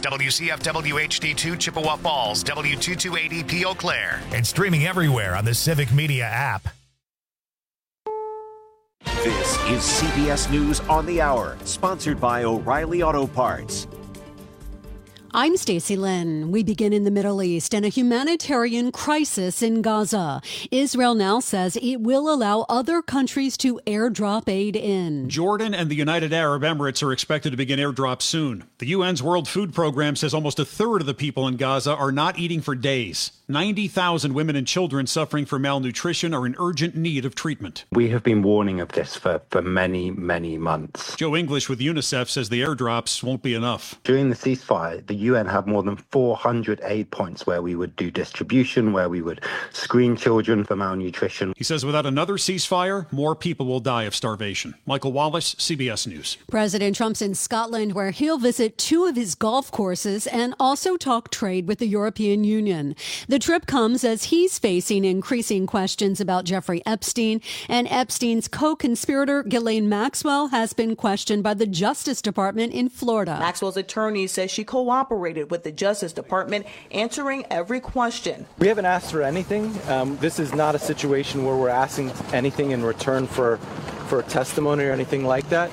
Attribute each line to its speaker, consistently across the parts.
Speaker 1: WCFW HD2 Chippewa Falls, W2280P Eau Claire, and streaming everywhere on the Civic Media app.
Speaker 2: This is CBS News on the Hour, sponsored by O'Reilly Auto Parts.
Speaker 3: I'm Stacey Lynn. We begin in the Middle East and a humanitarian crisis in Gaza. Israel now says it will allow other countries to airdrop aid in.
Speaker 4: Jordan and the United Arab Emirates are expected to begin airdrops soon. The UN's World Food Program says almost a third of the people in Gaza are not eating for days. 90,000 women and children suffering from malnutrition are in urgent need of treatment.
Speaker 5: We have been warning of this for many, many months.
Speaker 4: Joe English with UNICEF says the airdrops won't be enough.
Speaker 5: During the ceasefire, the UN had more than 400 aid points where we would do distribution, where we would screen children for malnutrition.
Speaker 4: He says without another ceasefire, more people will die of starvation. Michael Wallace, CBS News.
Speaker 3: President Trump's in Scotland, where he'll visit 2 of his golf courses and also talk trade with the European Union. The trip comes as he's facing increasing questions about Jeffrey Epstein, and Epstein's co-conspirator Ghislaine Maxwell has been questioned by the Justice Department in Florida.
Speaker 6: Maxwell's attorney says she cooperated with the Justice Department, answering every question.
Speaker 7: We haven't asked for anything. This is not a situation where we're asking anything in return for testimony or anything like that.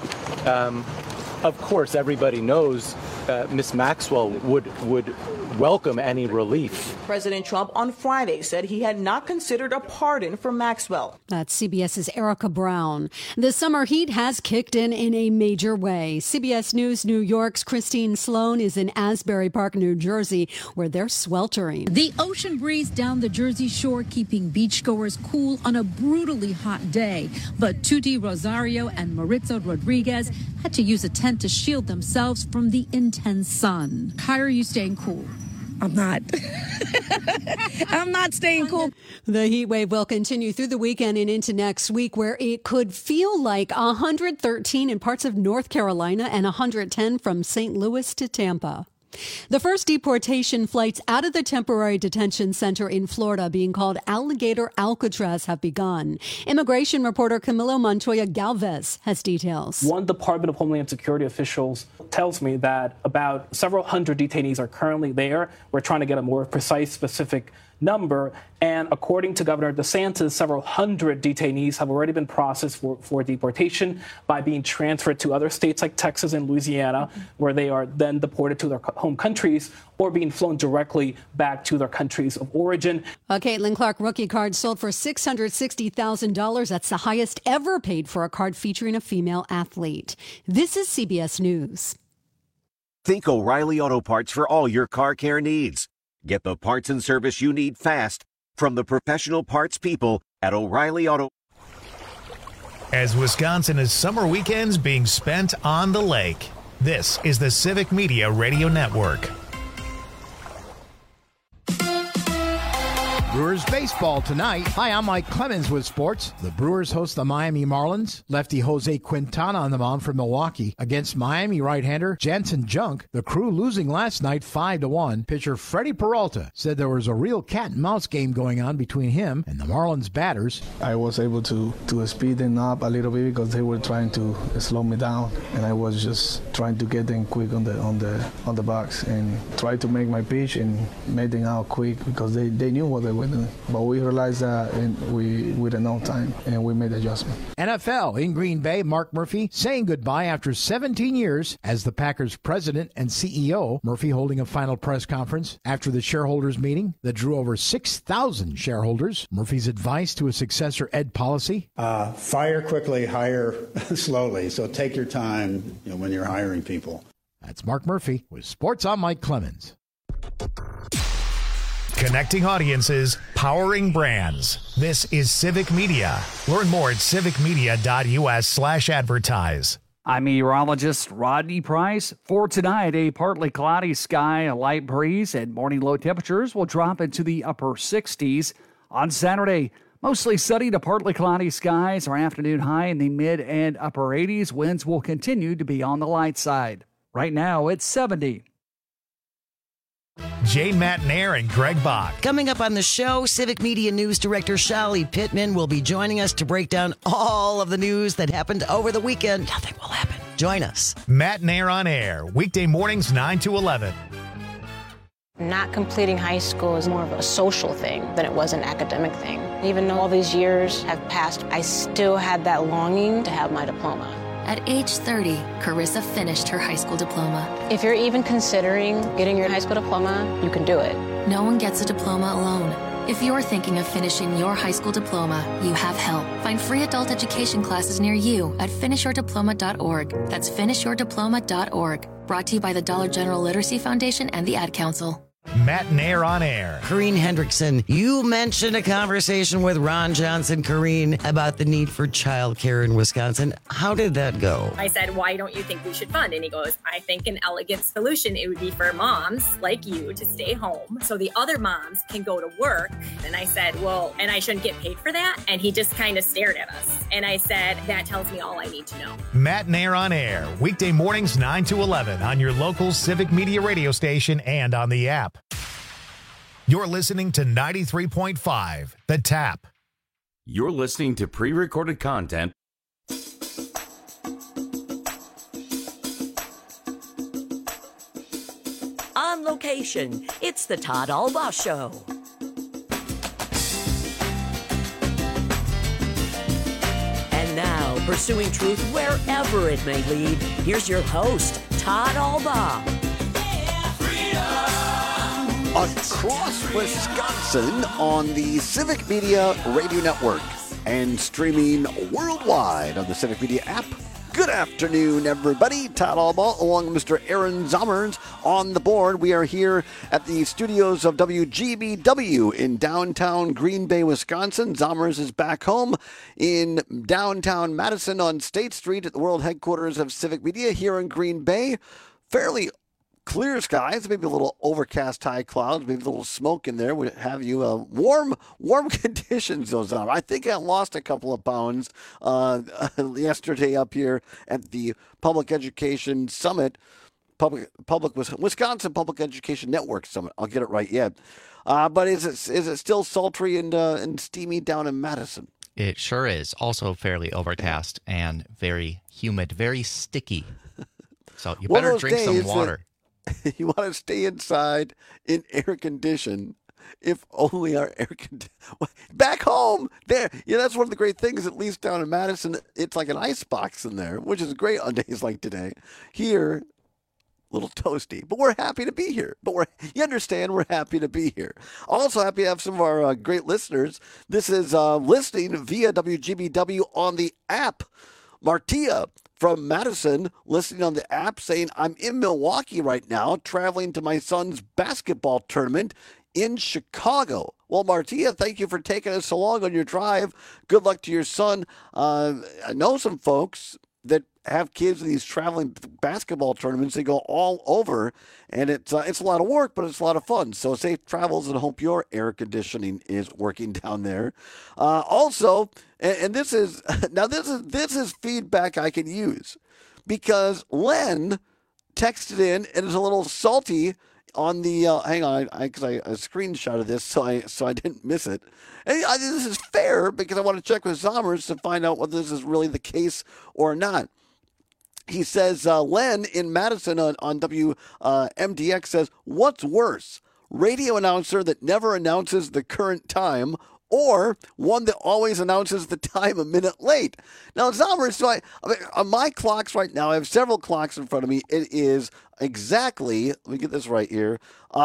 Speaker 7: Of course, everybody knows Ms. Maxwell would welcome any relief.
Speaker 6: President Trump on Friday said he had not considered a pardon for Maxwell.
Speaker 3: That's CBS's Erica Brown. The summer heat has kicked in a major way. CBS News New York's Christine Sloan is in Asbury Park, New Jersey, where they're sweltering.
Speaker 8: The ocean breeze down the Jersey shore keeping beachgoers cool on a brutally hot day. But Tuti Rosario and Maritza Rodriguez had to use a tent to shield themselves from the intense sun. How are you staying cool?
Speaker 9: I'm not. I'm not staying cool.
Speaker 3: The heat wave will continue through the weekend and into next week, where it could feel like 113 in parts of North Carolina and 110 from St. Louis to Tampa. The first deportation flights out of the temporary detention center in Florida, being called Alligator Alcatraz, have begun. Immigration reporter Camilo Montoya Galvez has details.
Speaker 10: One Department of Homeland Security officials tells me that about several hundred detainees are currently there. We're trying to get a more precise, specific number. And according to Governor DeSantis, several hundred detainees have already been processed for deportation by being transferred to other states like Texas and Louisiana, where they are then deported to their home countries or being flown directly back to their countries of origin.
Speaker 3: A Caitlin Clark rookie card sold for $660,000. That's the highest ever paid for a card featuring a female athlete. This is CBS News.
Speaker 2: Think O'Reilly Auto Parts for all your car care needs. Get the parts and service you need fast from the professional parts people at O'Reilly Auto.
Speaker 1: As Wisconsin is summer weekends being spent on the lake, this is the Civic Media Radio Network.
Speaker 11: Brewers baseball tonight. Hi, I'm Mike Clemens with sports. The Brewers host the Miami Marlins. Lefty Jose Quintana on the mound for Milwaukee against Miami right-hander Jansen Junk. The Crew losing last night 5-1. Pitcher Freddie Peralta said there was a real cat-and-mouse game going on between him and the Marlins batters.
Speaker 12: I was able to speed them up a little bit because they were trying to slow me down, and I was just trying to get them quick on the box and try to make my pitch and made them out quick because they knew what they were doing. But we realized that we didn't know time, and we made the adjustment.
Speaker 11: NFL in Green Bay, Mark Murphy saying goodbye after 17 years as the Packers president and CEO. Murphy holding a final press conference after the shareholders meeting that drew over 6,000 shareholders. Murphy's advice to a successor, Ed Policy.
Speaker 13: Fire quickly, hire slowly. So take your time when you're hiring people.
Speaker 11: That's Mark Murphy with Sports. I'm Mike Clemens.
Speaker 1: Connecting audiences, powering brands. This is Civic Media. Learn more at civicmedia.us/advertise.
Speaker 14: I'm meteorologist Rodney Price. For tonight, a partly cloudy sky, a light breeze, and morning low temperatures will drop into the upper 60s. On Saturday, mostly sunny to partly cloudy skies. Our afternoon high in the mid and upper 80s. Winds will continue to be on the light side. Right now, it's 70.
Speaker 1: Jane Matnair and Greg Bach.
Speaker 15: Coming up on the show, Civic Media News Director Shali Pittman will be joining us to break down all of the news that happened over the weekend. Nothing will happen. Join us.
Speaker 1: Matnair on air, weekday mornings 9 to 11.
Speaker 16: Not completing high school is more of a social thing than it was an academic thing. Even though all these years have passed, I still had that longing to have my diploma.
Speaker 17: At age 30, Carissa finished her high school diploma.
Speaker 16: If you're even considering getting your high school diploma, you can do it.
Speaker 17: No one gets a diploma alone. If you're thinking of finishing your high school diploma, you have help. Find free adult education classes near you at finishyourdiploma.org. That's finishyourdiploma.org. Brought to you by the Dollar General Literacy Foundation and the Ad Council.
Speaker 1: Matt Nair on air.
Speaker 15: Corrine Hendrickson, you mentioned a conversation with Ron Johnson, Corrine, about the need for childcare in Wisconsin. How did that go?
Speaker 18: I said, why don't you think we should fund? And he goes, I think an elegant solution, it would be for moms like you to stay home so the other moms can go to work. And I said, well, and I shouldn't get paid for that? And he just kind of stared at us. And I said, that tells me all I need to know.
Speaker 1: Matt Nair on air, weekday mornings 9 to 11 on your local Civic Media radio station and on the app. You're listening to 93.5, The Tap.
Speaker 19: You're listening to pre-recorded content.
Speaker 20: On location, it's the Todd Albaugh Show. And now, pursuing truth wherever it may lead, here's your host, Todd Albaugh.
Speaker 21: Across Wisconsin on the Civic Media Radio Network and streaming worldwide on the Civic Media app. Good afternoon, everybody. Todd Albaugh along with Mr. Aaron Zommers on the board. We are here at the studios of WGBW in downtown Green Bay, Wisconsin. Zommers is back home in downtown Madison on State Street at the world headquarters of Civic Media here in Green Bay. Fairly clear skies, maybe a little overcast high clouds, maybe a little smoke in there would have you warm conditions those are. I think I lost a couple of pounds yesterday up here at the Public Education Summit, Wisconsin Public Education Network Summit. I'll get it right yet. But is it still sultry and steamy down in Madison?
Speaker 22: It sure is. Also fairly overcast and very humid, very sticky. So you better drink some water.
Speaker 21: You want to stay inside in air condition, if only our air condition. Back home, there. Yeah, that's one of the great things, at least down in Madison. It's like an ice box in there, which is great on days like today. Here, a little toasty, but we're happy to be here. You understand, we're happy to be here. Also happy to have some of our great listeners. This is listening via WGBW on the app. Martia from Madison listening on the app saying, I'm in Milwaukee right now, traveling to my son's basketball tournament in Chicago. Well, Martia, thank you for taking us along on your drive. Good luck to your son. I know some folks that have kids in these traveling basketball tournaments. They go all over, and it's a lot of work, but it's a lot of fun. So safe travels, and hope your air conditioning is working down there. Also, and this is feedback I can use, because Len texted in and is a little salty on the hang on, I screenshotted this so I didn't miss it. And this is fair because I want to check with Zommers to find out whether this is really the case or not. He says, Len in Madison on WMDX says, what's worse, radio announcer that never announces the current time or one that always announces the time a minute late? Now, Zommers, so on my clocks right now, I have several clocks in front of me. It is exactly, let me get this right here,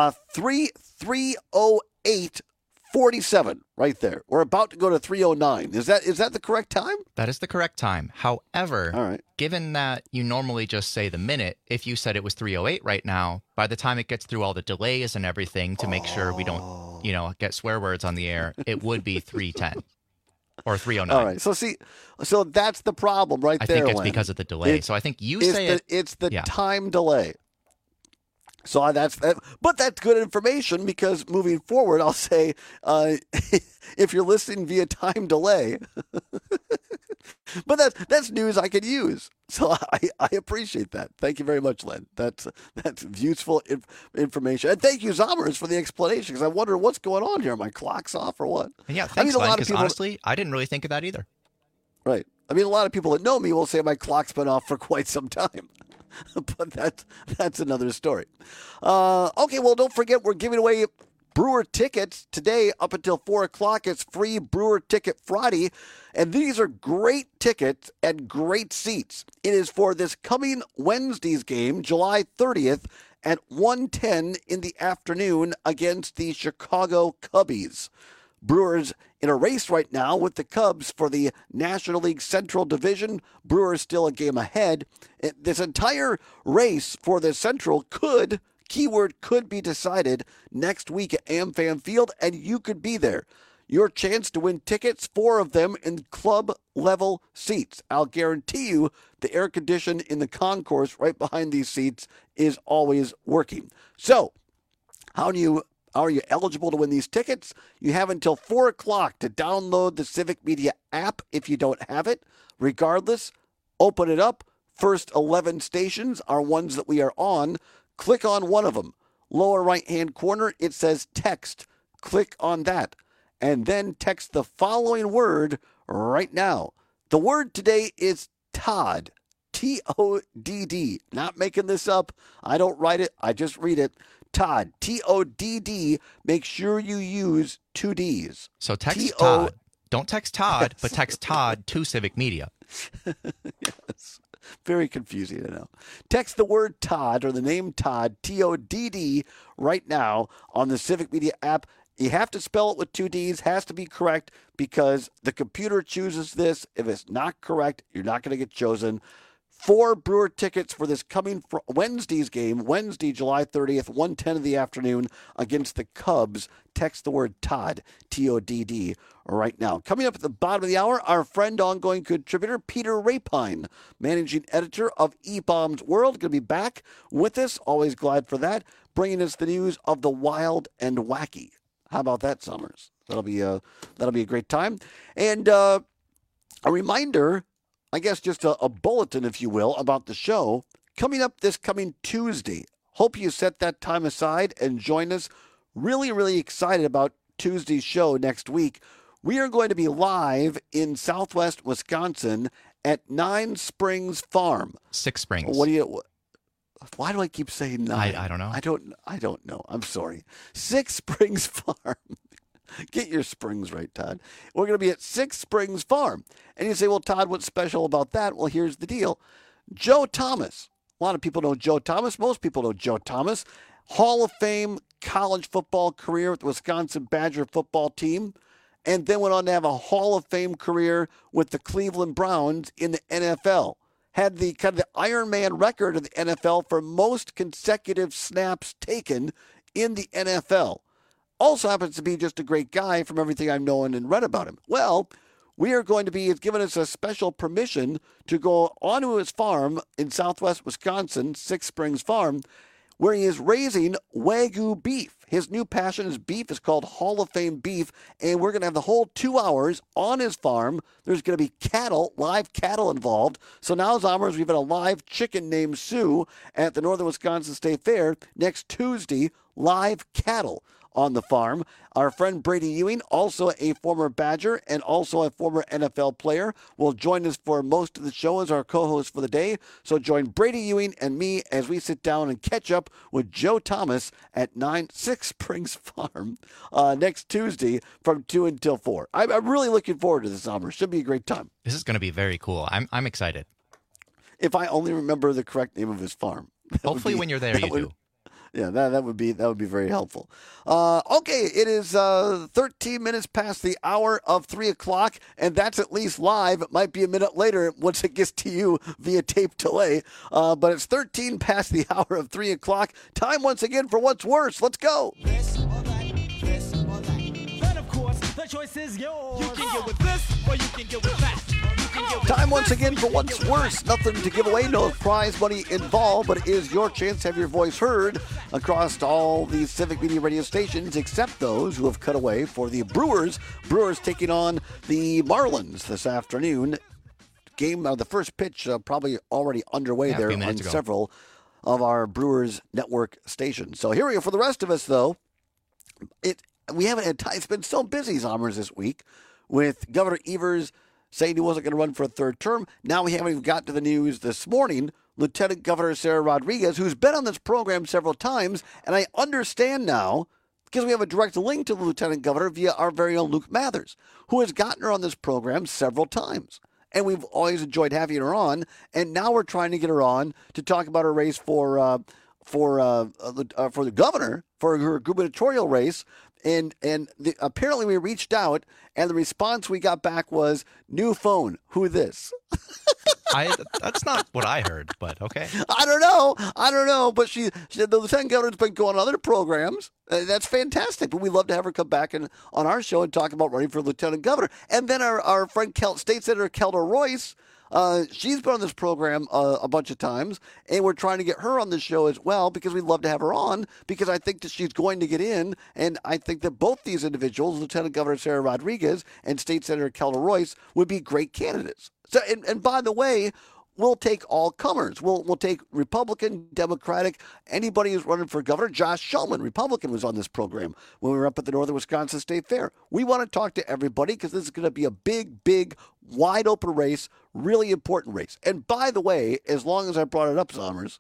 Speaker 21: 3:08:47 right there. We're about to go to 3:09. Is that the correct time?
Speaker 22: That is the correct time. However,
Speaker 21: all right,
Speaker 22: given that you normally just say the minute, if you said it was 3:08 right now, by the time it gets through all the delays and everything to make sure we don't, get swear words on the air, it would be 3:10 or 3:09.
Speaker 21: All right. So that's the problem right there.
Speaker 22: I think it's
Speaker 21: Len.
Speaker 22: because of the delay. So I think you say
Speaker 21: it's the time delay. So that's that, but that's good information because moving forward, I'll say if you're listening via time delay, but that's news I could use. So I appreciate that. Thank you very much, Len. That's useful information, and thank you, Zommers, for the explanation because I wonder what's going on here. Are my clock's off or what?
Speaker 22: Yeah, thanks, Len, because honestly, I didn't really think of that either.
Speaker 21: Right. I mean, a lot of people that know me will say my clock's been off for quite some time. but that's another story. Okay, well, don't forget we're giving away Brewer tickets today up until 4 o'clock. It's free Brewer Ticket Friday, and these are great tickets and great seats. It is for this coming Wednesday's game, July 30th at 1:10 in the afternoon against the Chicago Cubbies. Brewers in a race right now with the Cubs for the National League Central Division. Brewers still a game ahead. This entire race for the Central could be decided next week at AmFam Field, and you could be there. Your chance to win tickets, 4 of them in club-level seats. I'll guarantee you the air condition in the concourse right behind these seats is always working. So, how are you eligible to win these tickets? You have until 4 o'clock to download the Civic Media app if you don't have it. Regardless, open it up. First 11 stations are ones that we are on. Click on one of them. Lower right-hand corner, it says text. Click on that. And then text the following word right now. The word today is Todd. T-O-D-D. Not making this up. I don't write it. I just read it. Todd. T-O-D-D. Make sure you use 2 Ds.
Speaker 22: So text Todd. Don't text Todd, but text Todd to Civic Media.
Speaker 21: Yes. Very confusing, I know. Text the word Todd or the name Todd, T-O-D-D, right now on the Civic Media app. You have to spell it with 2 Ds, has to be correct because the computer chooses this. If it's not correct, you're not going to get chosen. 4 Brewer tickets for this coming Wednesday's game, Wednesday, July 30th, 1:10 in the afternoon against the Cubs. Text the word Todd, T-O-D-D, right now. Coming up at the bottom of the hour, our friend, ongoing contributor, Peter Rapine, managing editor of eBaum's World, going to be back with us. Always glad for that. Bringing us the news of the wild and wacky. How about that, Summers? That'll be a great time. And a reminder, I guess just a bulletin, if you will, about the show coming up this coming Tuesday. Hope you set that time aside and join us. Really, really excited about Tuesday's show next week. We are going to be live in Southwest Wisconsin at 9 Springs Farm.
Speaker 22: 6 Springs.
Speaker 21: Why do I keep saying 9?
Speaker 22: I don't know.
Speaker 21: I don't know. I'm sorry. 6 Springs Farm. Get your springs right, Todd. We're going to be at 6 Springs Farm. And you say, well, Todd, what's special about that? Well, here's the deal. Joe Thomas. A lot of people know Joe Thomas. Most people know Joe Thomas. Hall of Fame college football career with the Wisconsin Badger football team. And then went on to have a Hall of Fame career with the Cleveland Browns in the NFL. Had the kind of the Iron Man record of the NFL for most consecutive snaps taken in the NFL. Also happens to be just a great guy from everything I've known and read about him. Well, he's given us a special permission to go onto his farm in Southwest Wisconsin, 6 Springs Farm, where he is raising Wagyu beef. His new passion is beef. It's called Hall of Fame beef, and we're going to have the whole 2 hours on his farm. There's going to be live cattle involved. So now, Zommers, we've got a live chicken named Sue at the Northern Wisconsin State Fair next Tuesday, live cattle on the farm. Our friend Brady Ewing, also a former Badger and also a former NFL player, will join us for most of the show as our co-host for the day. So join Brady Ewing and me as we sit down and catch up with Joe Thomas at 6 Springs Farm next Tuesday from 2 until 4. I'm really looking forward to this summer. Should be a great time.
Speaker 22: This is going to be very cool. I'm excited.
Speaker 21: If I only remember the correct name of his farm.
Speaker 22: Hopefully when you're there, you do.
Speaker 21: Yeah, that would be very helpful. Okay, it is 13 minutes past the hour of 3 o'clock, and that's at least live. It might be a minute later once it gets to you via tape delay, but it's 13 past the hour of 3 o'clock. Time once again for What's Worse. Let's go.
Speaker 4: This or that. Then, of course, the choice is yours. You can get with this or you can get with that.
Speaker 21: Time once again for What's Worse. Nothing to give away, no prize money involved, but it is your chance to have your voice heard across all the Civic Media radio stations, except those who have cut away for the Brewers. Brewers taking on the Marlins this afternoon. Game, the first pitch probably already underway there on several of our Brewers network stations. So here we go. For the rest of us, though, we haven't had time. It's been so busy, Zommers, this week with Governor Evers saying he wasn't going to run for a third term. Now we haven't even got to the news this morning Lieutenant Governor Sarah Rodriguez, who's been on this program several times, and I understand now, because we have a direct link to the Lieutenant Governor via our very own Luke Mathers, who has gotten her on this program several times. And we've always enjoyed having her on, and now we're trying to get her on to talk about her race for the governor, for her gubernatorial race. And apparently we reached out, and the response we got back was, new phone, who this?
Speaker 22: That's not what I heard, but okay.
Speaker 21: I don't know. But the Lieutenant Governor's been going on other programs. That's fantastic. But we'd love to have her come back on our show and talk about running for Lieutenant Governor. And then our friend State Senator Kelda Royce, she's been on this program a bunch of times, and we're trying to get her on the show as well because we'd love to have her on because I think that she's going to get in, and I think that both these individuals, Lieutenant Governor Sarah Rodriguez and State Senator Kelda Royce, would be great candidates. So, and by the way, we'll take all comers. We'll take Republican, Democratic, anybody who's running for governor. Josh Shulman, Republican, was on this program when we were up at the Northern Wisconsin State Fair. We want to talk to everybody because this is going to be a big, wide open race, really important race. And by the way, as long as I brought it up, Zommers,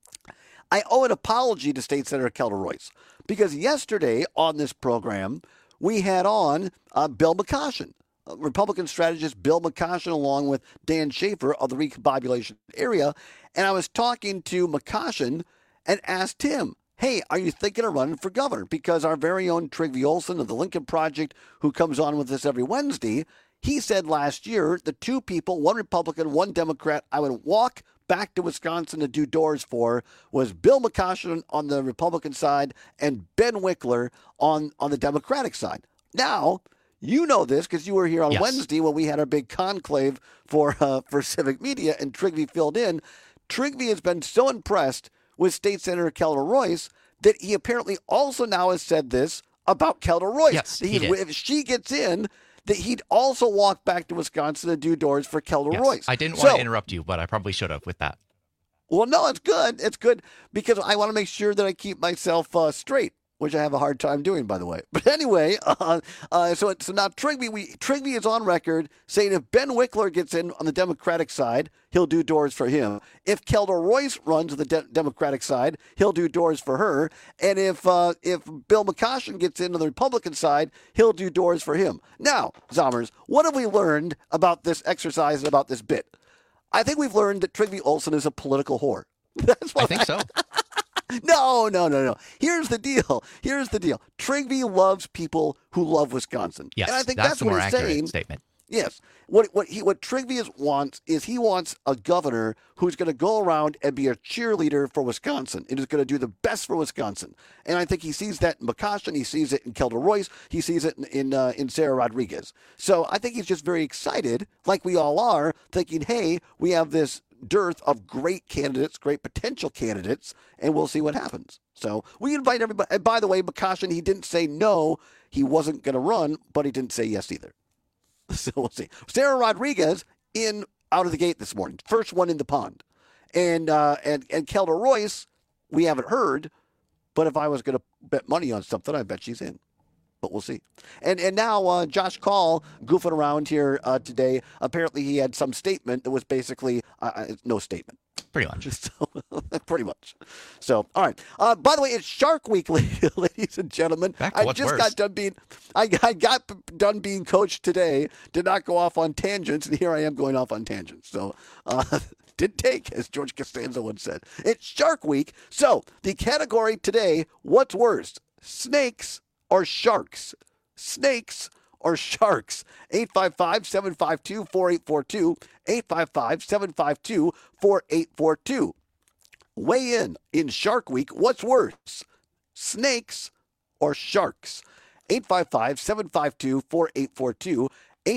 Speaker 21: I owe an apology to State Senator Kelda Royce because yesterday on this program, we had on Bill McCoshen. Republican strategist Bill McCoshen along with Dan Schaefer of the recombobulation area. And I was talking to McCoshen and asked him, hey, are you thinking of running for governor? Because our very own Trygve Olsen of the Lincoln Project, who comes on with us every Wednesday, he said last year the two people, one Republican, one Democrat, I would walk back to Wisconsin to do doors for was Bill McCoshen on the Republican side and Ben Wickler on the Democratic side. Now, you know this because you were here on Wednesday when we had our big conclave for Civic Media, and Trygve filled in. Trygve has been so impressed with State Senator Kelda Royce that he apparently also now has said this about Kelda Royce.
Speaker 22: Yes, he did.
Speaker 21: If she gets in, that he'd also walk back to Wisconsin and do doors for Kelda Royce.
Speaker 22: I didn't want to interrupt you, but I probably should have with that.
Speaker 21: Well, no, it's good. It's good because I want to make sure that I keep myself straight, which I have a hard time doing, by the way. But anyway, so now Trygve is on record saying if Ben Wickler gets in on the Democratic side, he'll do doors for him. If Kelda Royce runs the Democratic side, he'll do doors for her. And if Bill McCoshen gets in on the Republican side, he'll do doors for him. Now, Zommers, what have we learned about this exercise and about this bit? I think we've learned that Trygve Olsen is a political whore. That's what
Speaker 22: I think so.
Speaker 21: No. Here's the deal. Trygve loves people who love Wisconsin.
Speaker 22: Yes,
Speaker 21: and I think
Speaker 22: that's the
Speaker 21: what
Speaker 22: more
Speaker 21: he's
Speaker 22: accurate
Speaker 21: saying.
Speaker 22: statement.
Speaker 21: Yes. What Trygve wants is he wants a governor who's going to go around and be a cheerleader for Wisconsin and is going to do the best for Wisconsin. And I think he sees that in McCoshen. He sees it in Kelda Royce. He sees it in Sarah Rodriguez. So I think he's just very excited, like we all are, thinking, hey, we have this dearth of great candidates, great potential candidates, and we'll see what happens. So we invite everybody. And by the way, McCoshen, he didn't say no, he wasn't going to run, but he didn't say yes either. So we'll see. Sarah Rodriguez out of the gate this morning, first one in the pond, and Kelda Royce, we haven't heard, but if I was going to bet money on something, I bet she's in. But we'll see. And now Josh Call goofing around here today. Apparently he had some statement that was basically no statement.
Speaker 22: Pretty much.
Speaker 21: Pretty much. So, all right. By the way, it's Shark Week, ladies and gentlemen. I got done being coached today. Did not go off on tangents, and here I am going off on tangents. So, didn't take, as George Costanza once said. It's Shark Week. So, the category today, what's worse, snakes or sharks? Snakes or sharks? 855-752-4842. 855-752-4842. Weigh in Shark Week. What's worse, snakes or sharks? 855-752-4842.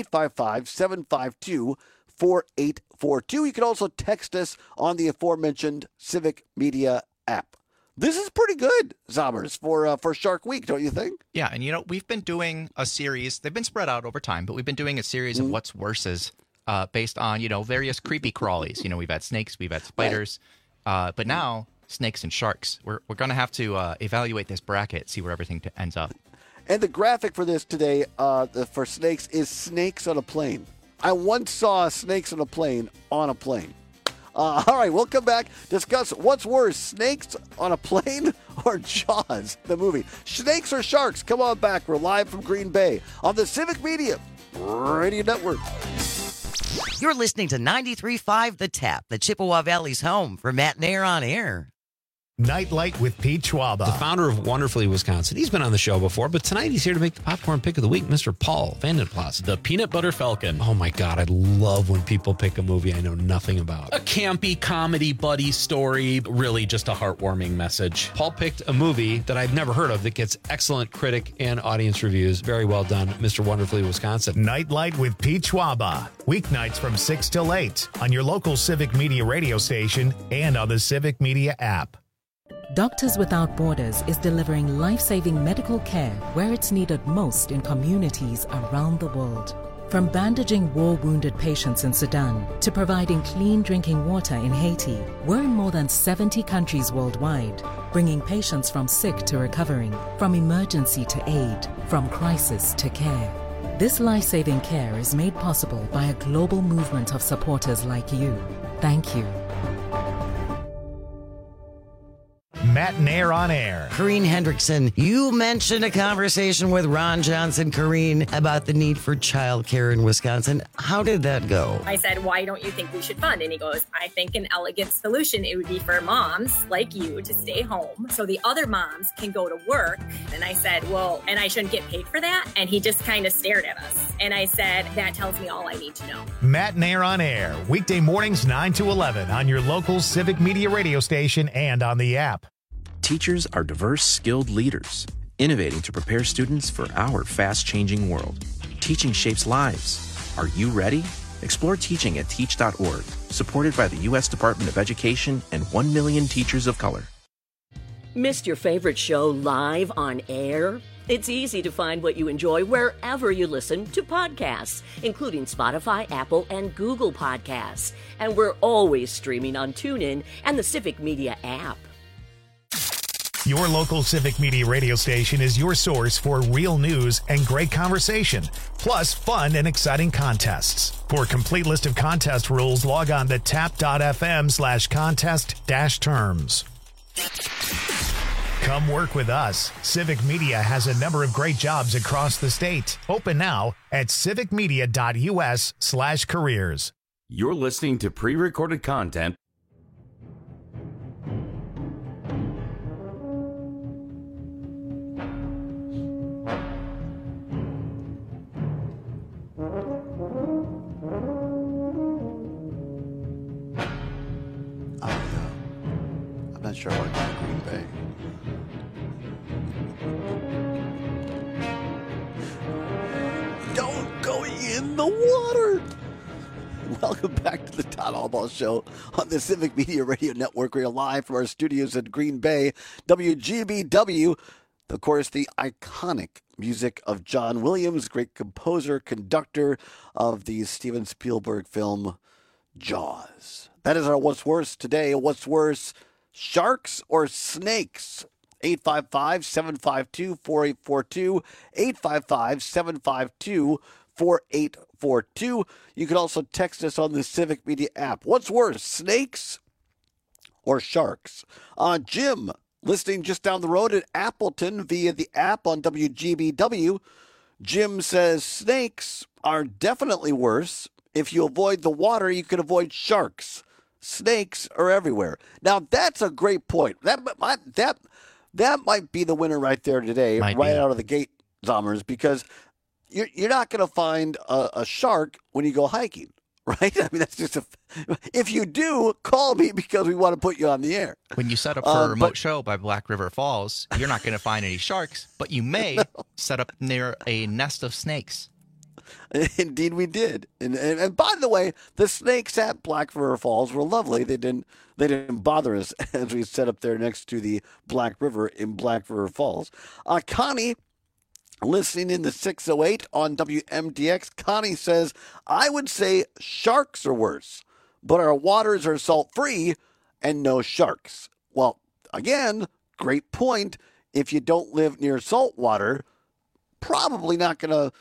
Speaker 21: 855-752-4842. You can also text us on the aforementioned Civic Media app. This is pretty good, Zommers, for Shark Week, don't you think?
Speaker 22: Yeah, and we've been doing a series. They've been spread out over time, but we've been doing a series of what's worses based on, various creepy crawlies. We've had snakes, we've had spiders, but now snakes and sharks. We're going to have to evaluate this bracket, see where everything ends up.
Speaker 21: And the graphic for this today for snakes is snakes on a plane. I once saw snakes on a plane. All right, we'll come back, discuss what's worse, snakes on a plane or Jaws, the movie. Snakes or sharks? Come on back. We're live from Green Bay on the Civic Media Radio Network.
Speaker 15: You're listening to 93.5 The Tap, the Chippewa Valley's home for Matt Nair on Air.
Speaker 1: Nightlight with Pete Schwaba.
Speaker 5: The founder of Wonderfully Wisconsin. He's been on the show before, but tonight he's here to make the popcorn pick of the week, Mr. Paul Vandenplas.
Speaker 7: The Peanut Butter Falcon.
Speaker 5: Oh my God, I love when people pick a movie I know nothing about.
Speaker 7: A campy comedy buddy story, really just a heartwarming message.
Speaker 5: Paul picked a movie that I've never heard of that gets excellent critic and audience reviews. Very well done, Mr. Wonderfully Wisconsin.
Speaker 1: Nightlight with Pete Schwaba. Weeknights from 6 till 8 on your local Civic Media radio station and on the Civic Media app.
Speaker 23: Doctors Without Borders is delivering life-saving medical care where it's needed most in communities around the world. From bandaging war-wounded patients in Sudan to providing clean drinking water in Haiti, we're in more than 70 countries worldwide, bringing patients from sick to recovering, from emergency to aid, from crisis to care. This life-saving care is made possible by a global movement of supporters like you. Thank you.
Speaker 1: Matt Nair on Air.
Speaker 15: Corrine Hendrickson, you mentioned a conversation with Ron Johnson, Corrine, about the need for childcare in Wisconsin. How did that go?
Speaker 18: I said, why don't you think we should fund? And he goes, I think an elegant solution, it would be for moms like you to stay home so the other moms can go to work. And I said, well, and I shouldn't get paid for that? And he just kind of stared at us. And I said, that tells me all I need to know.
Speaker 1: Matt Nair on Air. Weekday mornings 9 to 11 on your local Civic Media radio station and on the app.
Speaker 24: Teachers are diverse, skilled leaders, innovating to prepare students for our fast-changing world. Teaching shapes lives. Are you ready? Explore teaching at teach.org, supported by the U.S. Department of Education and 1 million teachers of color.
Speaker 20: Missed your favorite show live on air? It's easy to find what you enjoy wherever you listen to podcasts, including Spotify, Apple, and Google Podcasts. And we're always streaming on TuneIn and the Civic Media app.
Speaker 1: Your local Civic Media radio station is your source for real news and great conversation, plus fun and exciting contests. For a complete list of contest rules, log on to tap.fm/contest-terms. Come work with us. Civic Media has a number of great jobs across the state. Open now at civicmedia.us/careers.
Speaker 19: You're listening to pre-recorded content.
Speaker 21: I'm not sure I want to go to Green Bay. Don't go in the water. Welcome back to the Todd Albaugh Show on the Civic Media Radio Network. We're live from our studios at Green Bay, WGBW. Of course, the iconic music of John Williams, great composer, conductor of the Steven Spielberg film Jaws. That is our What's Worse today. What's worse, sharks or snakes? 855-752-4842, 855-752-4842. You can also text us on the Civic Media app. What's worse, snakes or sharks? Jim, listening just down the road at Appleton via the app on WGBW. Jim says snakes are definitely worse. If you avoid the water, you can avoid sharks. Snakes are everywhere. Now, that's a great point. That might be the winner right there today, out of the gate, Zommers, because you're not going to find a shark when you go hiking, right? I mean, that's just if you do, call me because we want to put you on the air.
Speaker 22: When you set up for a remote show by Black River Falls, you're not going to find any sharks, but you may set up near a nest of snakes.
Speaker 21: Indeed, we did. And by the way, the snakes at Black River Falls were lovely. They didn't bother us as we set up there next to the Black River in Black River Falls. Connie, listening in the 608 on WMDX, Connie says, I would say sharks are worse, but our waters are salt-free and no sharks. Well, again, great point. If you don't live near salt water, probably not going to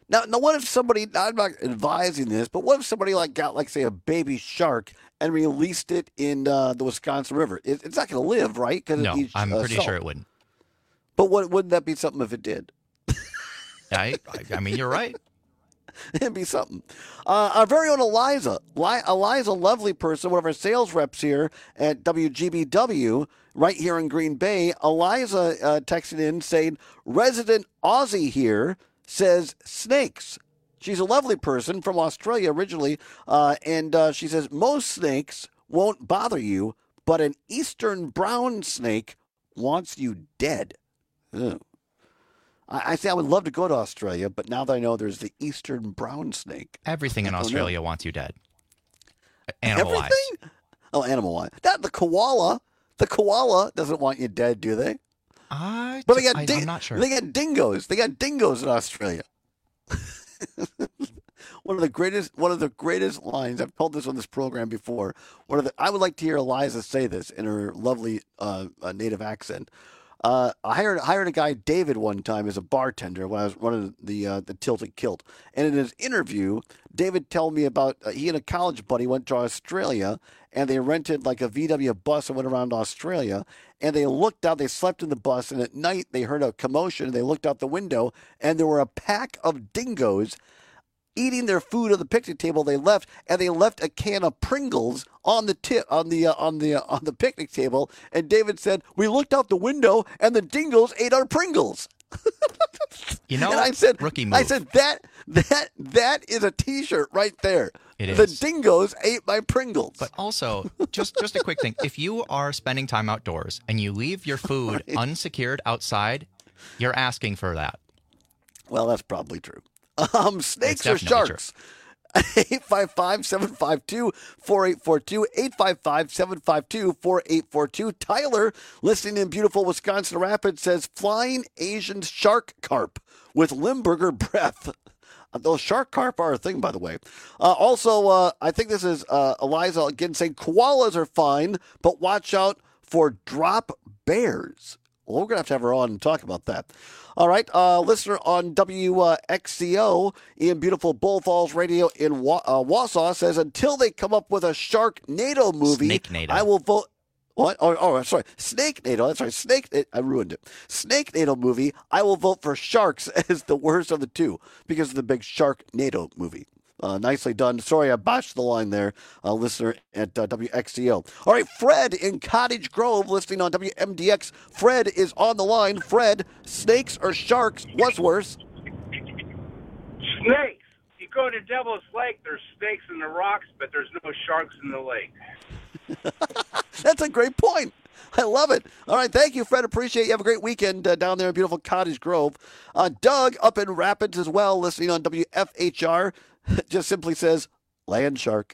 Speaker 21: Now, what if somebody, I'm not advising this, but what if somebody got, say, a baby shark and released it in the Wisconsin River? It's not going to live, right?
Speaker 22: No, I'm pretty sure it wouldn't.
Speaker 21: But wouldn't that be something if it did?
Speaker 22: I mean, you're right.
Speaker 21: It'd be something. Our very own Eliza. Eliza, lovely person, one of our sales reps here at WGBW, right here in Green Bay. Eliza texted in saying, resident Aussie here says snakes. She's a lovely person from Australia originally, and she says most snakes won't bother you, but an eastern brown snake wants you dead. Ugh. I say I would love to go to Australia, but now that I know there's the eastern brown snake.
Speaker 22: Everything in Australia wants you dead. Animal-wise.
Speaker 21: Everything? Oh, animal-wise. Not the koala. The koala doesn't want you dead, do they?
Speaker 22: I'm not sure.
Speaker 21: They got dingoes. They got dingoes in Australia. One of the greatest lines. I've told this on this program before. I would like to hear Eliza say this in her lovely native accent. I hired a guy, David, one time as a bartender when I was running the Tilted Kilt. And in his interview, David told me about he and a college buddy went to Australia and they rented like a VW bus and went around Australia. And they looked out, they slept in the bus, and at night they heard a commotion. And they looked out the window and there were a pack of dingoes eating their food on the picnic table. They left a can of Pringles on the picnic table. And David said, "We looked out the window and the dingoes ate our Pringles."
Speaker 22: And
Speaker 21: I said,
Speaker 22: rookie move.
Speaker 21: I said that is a T-shirt right there.
Speaker 22: It
Speaker 21: The
Speaker 22: is.
Speaker 21: dingoes ate my Pringles.
Speaker 22: But also, just a quick thing: if you are spending time outdoors and you leave your food unsecured outside, you're asking for that.
Speaker 21: Well, that's probably true. Snakes
Speaker 22: It's
Speaker 21: or
Speaker 22: definitely
Speaker 21: sharks? 855-752-4842. 855-752-4842. Tyler, listening in beautiful Wisconsin Rapids, says flying Asian shark carp with Limburger breath. Those shark carp are a thing, by the way. Also, I think this is Eliza again saying koalas are fine, but watch out for drop bears. Well, we're going to have her on and talk about that. All right, listener on WXCO in beautiful Bull Falls Radio in Wausau says, until they come up with a Sharknado movie,
Speaker 22: Snakenado.
Speaker 21: I will vote. What? Oh, sorry. Snakenado. That's right. I ruined it. Snakenado movie. I will vote for Sharks as the worst of the two because of the big Sharknado movie. Nicely done. Sorry, I botched the line there, listener at WXCO. All right, Fred in Cottage Grove, listening on WMDX. Fred is on the line. Fred, snakes or sharks? What's worse?
Speaker 6: Snakes. You go to Devil's Lake, there's snakes in the rocks, but there's no sharks in the lake.
Speaker 21: That's a great point. I love it. All right, thank you, Fred. Appreciate you. Have a great weekend down there in beautiful Cottage Grove. Doug up in Rapids as well, listening on WFHR. Just simply says, land shark.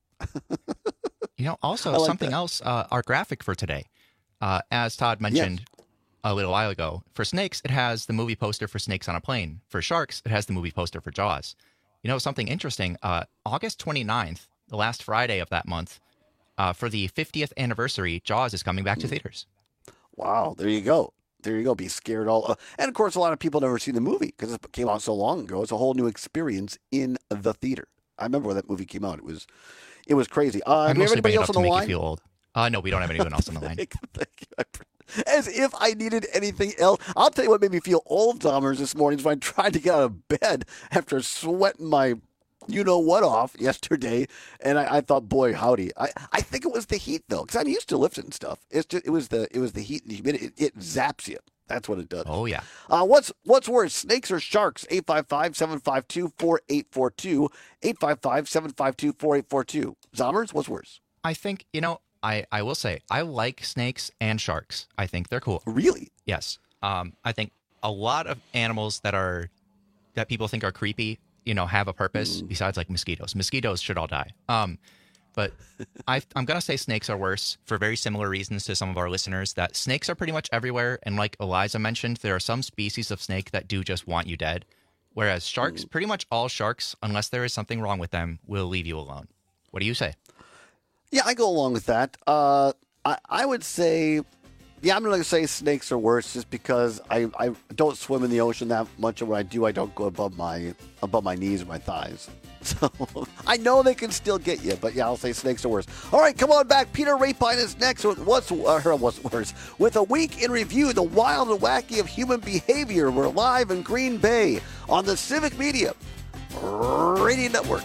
Speaker 22: Also something else, our graphic for today, as Todd mentioned a little while ago, for snakes, it has the movie poster for Snakes on a Plane. For sharks, it has the movie poster for Jaws. Something interesting, August 29th, the last Friday of that month, for the 50th anniversary, Jaws is coming back to theaters.
Speaker 21: Wow, there you go. There you go. Be scared all. And of course, a lot of people never seen the movie because it came out so long ago. It's a whole new experience in the theater. I remember when that movie came out. It was crazy. Do we have anybody else on the line?
Speaker 22: Make you feel old. No, we don't have anyone else on the line.
Speaker 21: Thank you. As if I needed anything else. I'll tell you what made me feel old, Dahmers, this morning is when I tried to get out of bed after sweating my you-know-what off yesterday, and I thought, boy, howdy. I think it was the heat, though, because I'm used to lifting stuff. It was the heat and the humidity. It zaps you. That's what it does.
Speaker 22: Oh, yeah.
Speaker 21: What's worse, snakes or sharks? 855-752-4842. 855-752-4842. Zommers, what's worse?
Speaker 22: I think, I will say, I like snakes and sharks. I think they're cool.
Speaker 21: Really?
Speaker 22: Yes. I think a lot of animals that people think are creepy, have a purpose besides like mosquitoes. Mosquitoes should all die. But I'm going to say snakes are worse for very similar reasons to some of our listeners, that snakes are pretty much everywhere. And like Eliza mentioned, there are some species of snake that do just want you dead. Whereas sharks, pretty much all sharks, unless there is something wrong with them, will leave you alone. What do you say?
Speaker 21: Yeah, I go along with that. I would say Yeah, I'm going to say snakes are worse just because I don't swim in the ocean that much, and when I do, I don't go above my knees or my thighs. So I know they can still get you, but yeah, I'll say snakes are worse. All right, come on back. Peter Rapine is next with what's worse. With a week in review, the wild and wacky of human behavior. We're live in Green Bay on the Civic Media Radio Network.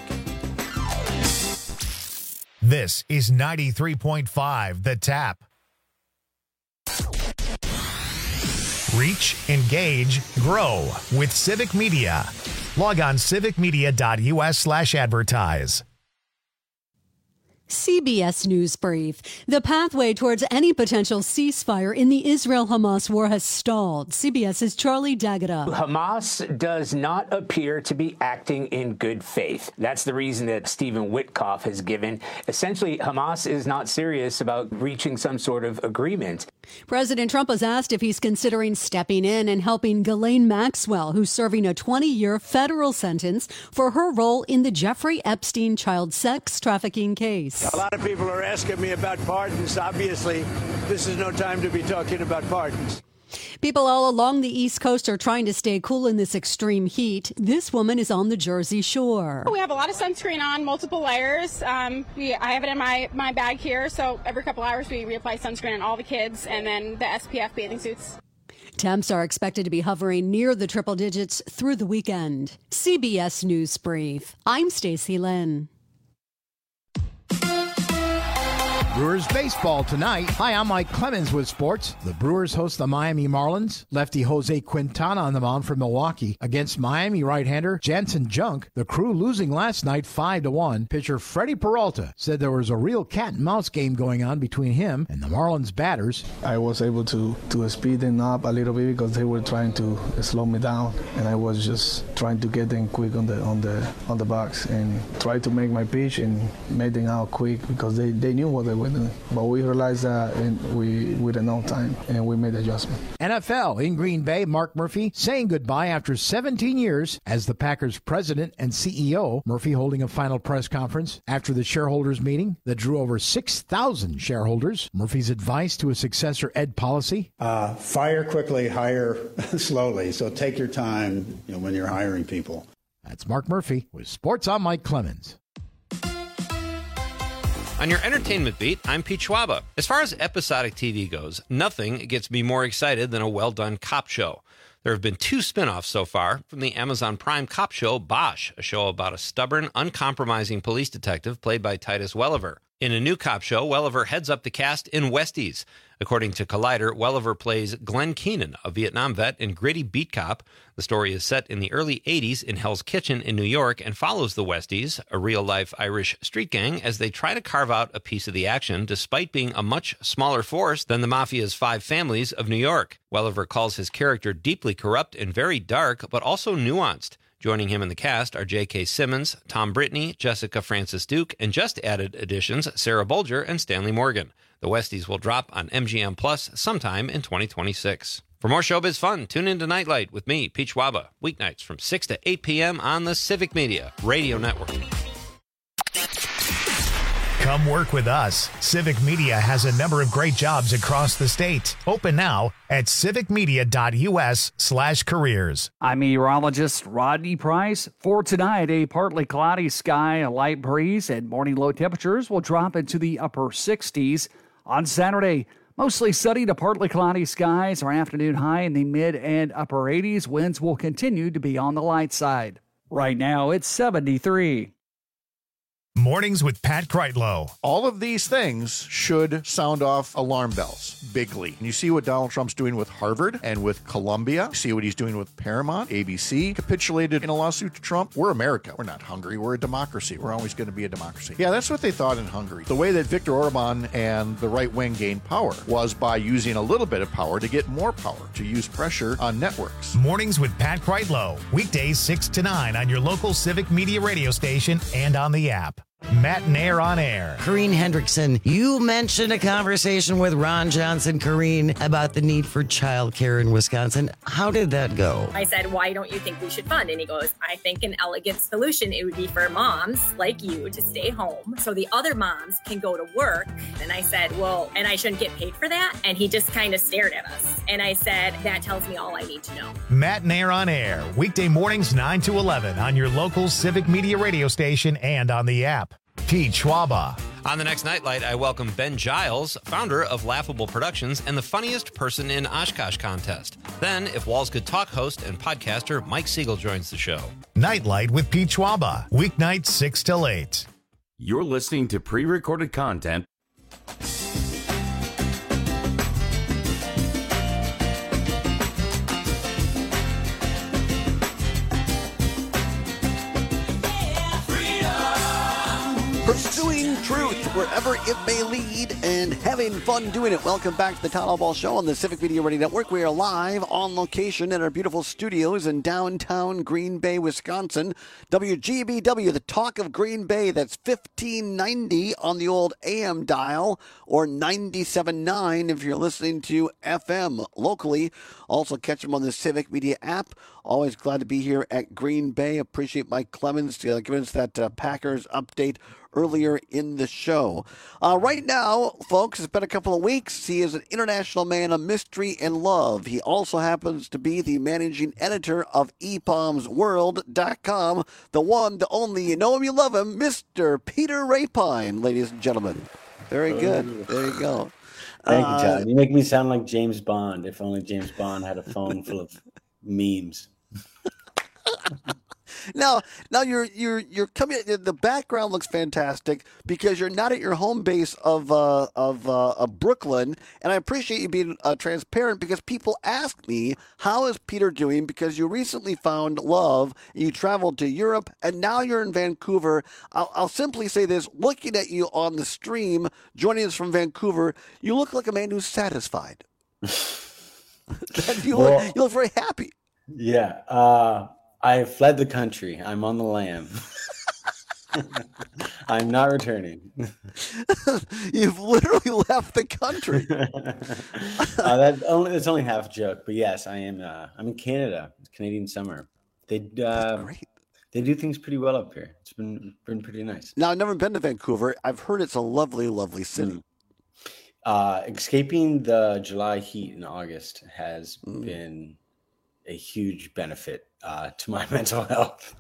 Speaker 1: This is 93.5 The Tap. Reach, engage, grow with Civic Media. Log on civicmedia.us/advertise.
Speaker 3: CBS News Brief. The pathway towards any potential ceasefire in the Israel-Hamas war has stalled. CBS's Charlie D'Agata.
Speaker 8: Hamas does not appear to be acting in good faith. That's the reason that Stephen Witkoff has given. Essentially, Hamas is not serious about reaching some sort of agreement.
Speaker 3: President Trump was asked if he's considering stepping in and helping Ghislaine Maxwell, who's serving a 20-year federal sentence for her role in the Jeffrey Epstein child sex trafficking case.
Speaker 9: A lot of people are asking me about pardons. Obviously, this is no time to be talking about pardons.
Speaker 3: People all along the East Coast are trying to stay cool in this extreme heat. This woman is on the Jersey Shore.
Speaker 10: We have a lot of sunscreen on, multiple layers. I have it in my bag here, so every couple hours we reapply sunscreen on all the kids and then the SPF bathing suits.
Speaker 3: Temps are expected to be hovering near the triple digits through the weekend. CBS News Brief. I'm Stacey Lynn.
Speaker 11: Brewers baseball tonight. Hi, I'm Mike Clemens with sports. The Brewers host the Miami Marlins. Lefty Jose Quintana on the mound for Milwaukee against Miami right-hander Jansen Junk. The Crew losing last night 5-1. Pitcher Freddie Peralta said there was a real cat-and-mouse game going on between him and the Marlins batters.
Speaker 12: I was able to speed them up a little bit because they were trying to slow me down, and I was just trying to get them quick on the box and try to make my pitch and make them out quick because they knew what they were doing. But we realized that we didn't know time, and we made the adjustment.
Speaker 11: NFL in Green Bay, Mark Murphy saying goodbye after 17 years as the Packers president and CEO. Murphy holding a final press conference after the shareholders meeting that drew over 6,000 shareholders. Murphy's advice to a successor, Ed Policy.
Speaker 13: Fire quickly, hire slowly. So take your time when you're hiring people.
Speaker 11: That's Mark Murphy with Sports. I'm Mike Clemens.
Speaker 5: On your entertainment beat, I'm Pete Schwaba. As far as episodic TV goes, nothing gets me more excited than a well-done cop show. There have been 2 spin-offs so far from the Amazon Prime cop show Bosch, a show about a stubborn, uncompromising police detective played by Titus Welliver. In a new cop show, Welliver heads up the cast in Westies. According to Collider, Welliver plays Glenn Keenan, a Vietnam vet and gritty beat cop. The story is set in the early 80s in Hell's Kitchen in New York and follows the Westies, a real-life Irish street gang, as they try to carve out a piece of the action despite being a much smaller force than the Mafia's 5 families of New York. Welliver calls his character deeply corrupt and very dark, but also nuanced. Joining him in the cast are J.K. Simmons, Tom Brittney, Jessica Francis Duke, and just added additions Sarah Bolger and Stanley Morgan. The Westies will drop on MGM Plus sometime in 2026. For more showbiz fun, tune in to Nightlight with me, Pete Schwaba, weeknights from 6 to 8 p.m. on the Civic Media Radio Network.
Speaker 1: Come work with us. Civic Media has a number of great jobs across the state. Open now at civicmedia.us/careers.
Speaker 14: I'm meteorologist Rodney Price. For tonight, a partly cloudy sky, a light breeze, and morning low temperatures will drop into the upper 60s. On Saturday, mostly sunny to partly cloudy skies. Our afternoon high in the mid and upper 80s. Winds will continue to be on the light side. Right now, it's 73.
Speaker 1: Mornings with Pat Kreitlow.
Speaker 25: All of these things should sound off alarm bells bigly. And you see what Donald Trump's doing with Harvard and with Columbia. You see what he's doing with Paramount. ABC capitulated in a lawsuit to Trump. We're America. We're not Hungary. We're a democracy. We're always going to be a democracy. Yeah, that's what they thought in Hungary. The way that Viktor Orban and the right wing gained power was by using a little bit of power to get more power, to use pressure on networks.
Speaker 1: Mornings with Pat Kreitlow. Weekdays 6 to 9 on your local Civic Media radio station and on the app. Matt and Air on Air.
Speaker 15: Corrine Hendrickson, you mentioned a conversation with Ron Johnson, Corrine, about the need for childcare in Wisconsin. How did that go?
Speaker 18: I said, why don't you think we should fund? And he goes, I think an elegant solution, it would be for moms like you to stay home so the other moms can go to work. And I said, well, and I shouldn't get paid for that? And he just kind of stared at us. And I said, that tells me all I need to know.
Speaker 1: Matt and Air on Air, weekday mornings 9 to 11 on your local Civic Media radio station and on the app. Pete Schwaba.
Speaker 5: On the next Nightlight, I welcome Ben Giles, founder of Laughable Productions and the Funniest Person in Oshkosh contest. Then, If Walls Could Talk host and podcaster Mike Siegel joins the show.
Speaker 1: Nightlight with Pete Schwaba, weeknights 6 till 8.
Speaker 19: You're listening to pre-recorded content.
Speaker 21: Pursuing truth wherever it may lead and having fun doing it. Welcome back to the Town Hall Ball Show on the Civic Media Radio Network. We are live on location in our beautiful studios in downtown Green Bay, Wisconsin. WGBW, the talk of Green Bay. That's 1590 on the old AM dial or 97.9 if you're listening to FM locally. Also catch them on the Civic Media app. Always glad to be here at Green Bay. Appreciate Mike Clemens giving us that Packers update earlier in the show. Right now, folks, it's been a couple of weeks. He is an international man of mystery and love. He also happens to be the managing editor of EPOMsWorld.com. The one, the only, you know him, you love him, Mr. Peter Rapine, ladies and gentlemen. Very good. There you go.
Speaker 2: Thank you, Todd. You make me sound like James Bond. If only James Bond had a phone full of memes.
Speaker 21: Now you're coming. The background looks fantastic because you're not at your home base of Brooklyn, and I appreciate you being transparent because people ask me, how is Peter doing? Because you recently found love, you traveled to Europe, and now you're in Vancouver. I'll simply say this: looking at you on the stream, joining us from Vancouver, you look like a man who's satisfied. You look very happy.
Speaker 2: Yeah. I fled the country. I'm on the lam. I'm not returning.
Speaker 21: You've literally left the country.
Speaker 2: That's only half a joke, but yes, I am. I'm in Canada. It's Canadian summer. They do things pretty well up here. It's been pretty nice.
Speaker 21: Now, I've never been to Vancouver. I've heard it's a lovely, lovely city.
Speaker 2: Escaping the July heat in August has been a huge benefit to my mental health.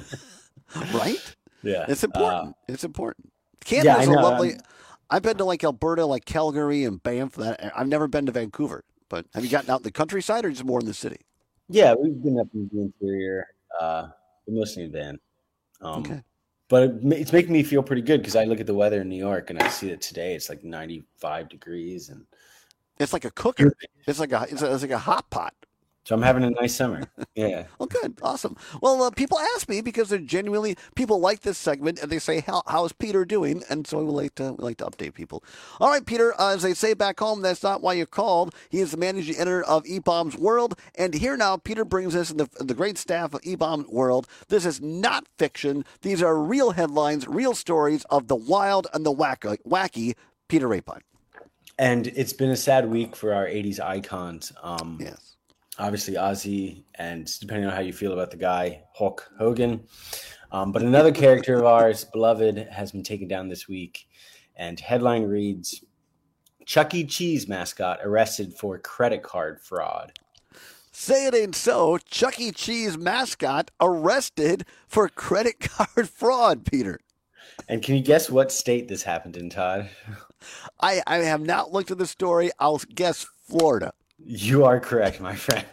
Speaker 21: Right?
Speaker 2: Yeah.
Speaker 21: It's important. It's important. Canada's a lovely... I've been to like Alberta, like Calgary and Banff. I've never been to Vancouver. But have you gotten out in the countryside or just more in the city?
Speaker 2: Yeah, we've been up in the interior, mostly in van.
Speaker 21: Okay.
Speaker 2: But it's making me feel pretty good because I look at the weather in New York and I see that today it's like 95 degrees. And
Speaker 21: it's like a cooker. It's like a hot pot.
Speaker 2: So I'm having a nice summer. Yeah.
Speaker 21: Well, good. Awesome. Well, people ask me because they're genuinely, people like this segment and they say, how's Peter doing? And so we like to update people. All right, Peter, as they say back home, that's not why you called. He is the managing editor of EPOM's World. And here now, Peter brings us the great staff of EPOM's World. This is not fiction. These are real headlines, real stories of the wild and the wacky Peter Rapine.
Speaker 2: And it's been a sad week for our 80s icons.
Speaker 21: Yes.
Speaker 2: Obviously, Ozzy, and depending on how you feel about the guy, Hulk Hogan. But another character of ours, beloved, has been taken down this week. And headline reads, Chuck E. Cheese mascot arrested for credit card fraud.
Speaker 21: Say it ain't so. Chuck E. Cheese mascot arrested for credit card fraud, Peter.
Speaker 2: And can you guess what state this happened in, Todd?
Speaker 21: I have not looked at the story. I'll guess Florida.
Speaker 2: You are correct, my friend.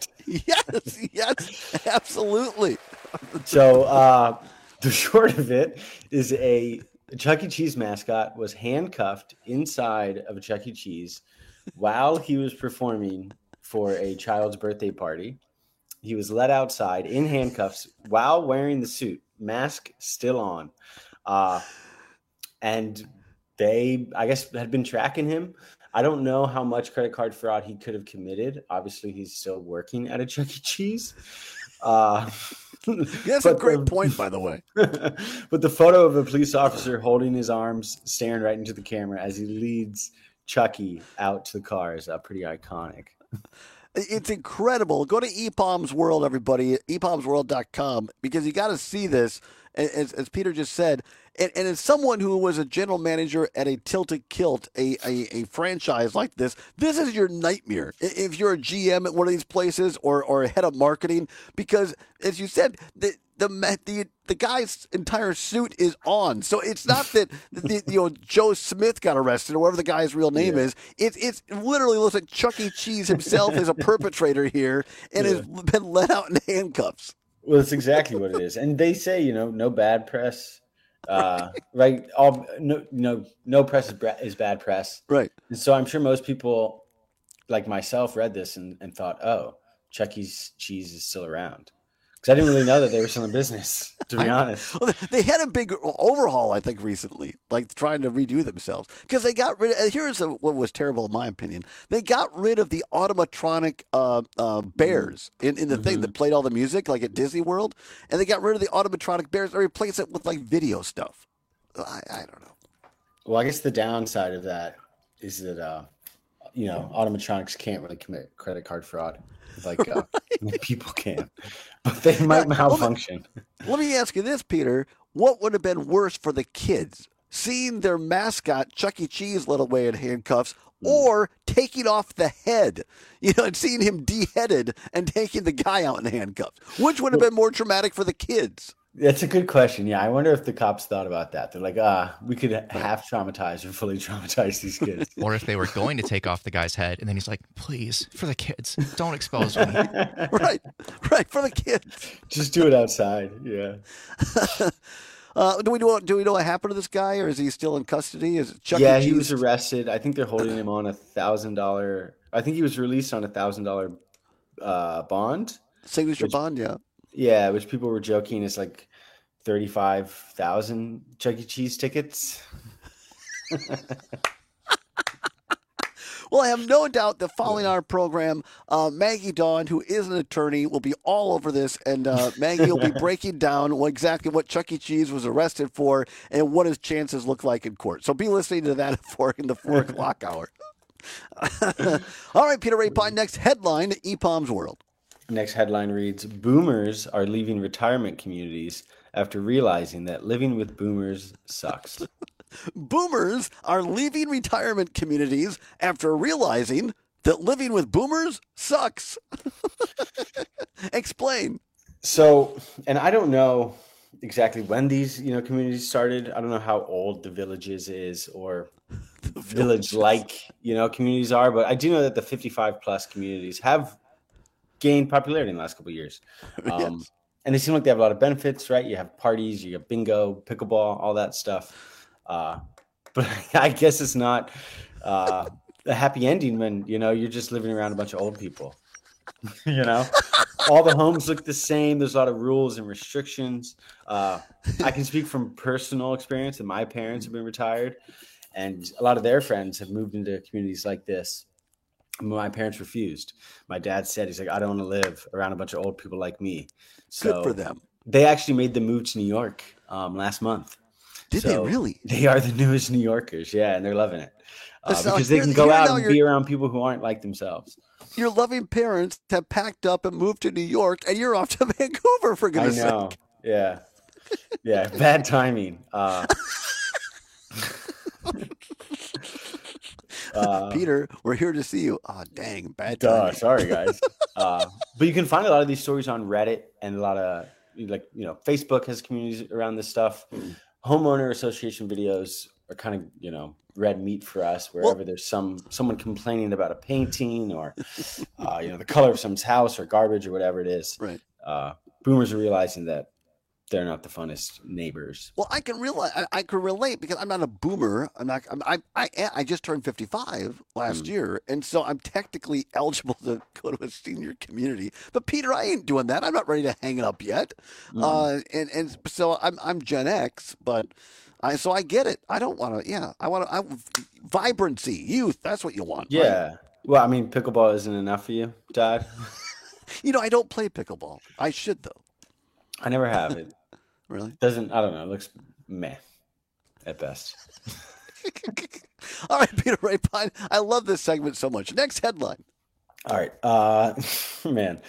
Speaker 21: Yes, absolutely.
Speaker 2: So the short of it is a Chuck E. Cheese mascot was handcuffed inside of a Chuck E. Cheese while he was performing for a child's birthday party. He was let outside in handcuffs while wearing the suit, mask still on. And they, I guess, had been tracking him. I don't know how much credit card fraud he could have committed. Obviously, he's still working at a Chuck E. Cheese.
Speaker 21: That's a great point, by the way.
Speaker 2: But the photo of a police officer holding his arms, staring right into the camera as he leads Chucky out to the car is pretty iconic.
Speaker 21: It's incredible. Go to ePalms World, everybody, epalmsworld.com, because you got to see this, as Peter just said. And as someone who was a general manager at a Tilted Kilt, a franchise like this is your nightmare if you're a GM at one of these places or a head of marketing, because, as you said, the guy's entire suit is on. So it's not that Joe Smith got arrested or whatever the guy's real name is. It literally looks like Chuck E. Cheese himself is a perpetrator here and has been let out in handcuffs.
Speaker 2: Well, that's exactly what it is. And they say, no bad press. Right. No press is bad press.
Speaker 21: Right.
Speaker 2: And so I'm sure most people like myself read this and thought, oh, Chuck E. Cheese is still around. Because I didn't really know that they were still in business, to be honest.
Speaker 21: Well, they had a big overhaul, I think, recently, like trying to redo themselves. Because they got rid of, here's what was terrible in my opinion. They got rid of the automatronic bears in the thing that played all the music, like at Disney World. And they got rid of the automatronic bears and replaced it with like video stuff. I don't know.
Speaker 2: Well, I guess the downside of that is that, automatronics can't really commit credit card fraud like people can. But they might malfunction.
Speaker 21: Let me ask you this, Peter. What would have been worse for the kids? Seeing their mascot, Chuck E. Cheese, led away in handcuffs, or taking off the head, and seeing him beheaded and taking the guy out in handcuffs? Which would have been more traumatic for the kids?
Speaker 2: That's a good question. Yeah, I wonder if the cops thought about that. They're like, we could half traumatize or fully traumatize these kids.
Speaker 22: Or if they were going to take off the guy's head, and then he's like, please, for the kids, don't expose me.
Speaker 21: Right, for the kids.
Speaker 2: Just do it outside, yeah.
Speaker 21: Do we know what happened to this guy, or is he still in custody? Is it Chuck E. Cheese?
Speaker 2: He was arrested. I think they're holding him on $1,000. I think he was released on $1,000 bond.
Speaker 21: Signature bond, yeah.
Speaker 2: Yeah, which people were joking is like 35,000 Chuck E. Cheese tickets.
Speaker 21: Well, I have no doubt that following our program, Maggie Dawn, who is an attorney, will be all over this, and Maggie will be breaking down exactly what Chuck E. Cheese was arrested for and what his chances look like in court. So be listening to that in the 4 o'clock hour. All right, Peter Rapine, next headline, ePalms World.
Speaker 2: Next headline reads, Boomers are leaving retirement communities after realizing that living with boomers sucks.
Speaker 21: Boomers are leaving retirement communities after realizing that living with boomers sucks. Explain.
Speaker 2: So, and I don't know exactly when these, communities started. I don't know how old the Villages is or village-like, communities are, but I do know that the 55-plus communities have gained popularity in the last couple of years.
Speaker 21: Yes.
Speaker 2: And they seem like they have a lot of benefits, right? You have parties, you have bingo, pickleball, all that stuff. But I guess it's not a happy ending when, you're just living around a bunch of old people. All the homes look the same. There's a lot of rules and restrictions. I can speak from personal experience that my parents have been retired, and a lot of their friends have moved into communities like this. My parents refused. My dad said, he's like, I don't want to live around a bunch of old people like me. So
Speaker 21: good for them.
Speaker 2: They actually made the move to New York last month.
Speaker 21: Did they really?
Speaker 2: They are the newest New Yorkers. Yeah, and they're loving it. Because they can go out and be around people who aren't like themselves.
Speaker 21: Your loving parents have packed up and moved to New York, and you're off to Vancouver, for goodness sake.
Speaker 2: I know. Yeah. Yeah, bad timing.
Speaker 21: Peter, we're here to see you. Oh, dang, bad timing.
Speaker 2: Sorry, guys. But you can find a lot of these stories on Reddit, and a lot of, Facebook has communities around this stuff. Homeowner association videos are kind of, red meat for us, wherever there's someone complaining about a painting or, the color of someone's house or garbage or whatever it is.
Speaker 21: Right.
Speaker 2: Boomers are realizing that they're not the funnest neighbors.
Speaker 21: Well, I can relate because I'm not a boomer. I just turned 55 last year, and so I'm technically eligible to go to a senior community. But Peter, I ain't doing that. I'm not ready to hang it up yet. And so I'm Gen X, but I get it. I don't want to. Yeah, I want vibrancy, youth. That's what you want.
Speaker 2: Yeah.
Speaker 21: Right?
Speaker 2: Well, I mean, pickleball isn't enough for you, Dad.
Speaker 21: I don't play pickleball. I should though.
Speaker 2: I never have it.
Speaker 21: Really?
Speaker 2: I don't know. It looks meh at best.
Speaker 21: All right, Peter Rapine. I love this segment so much. Next headline.
Speaker 2: All right. Man.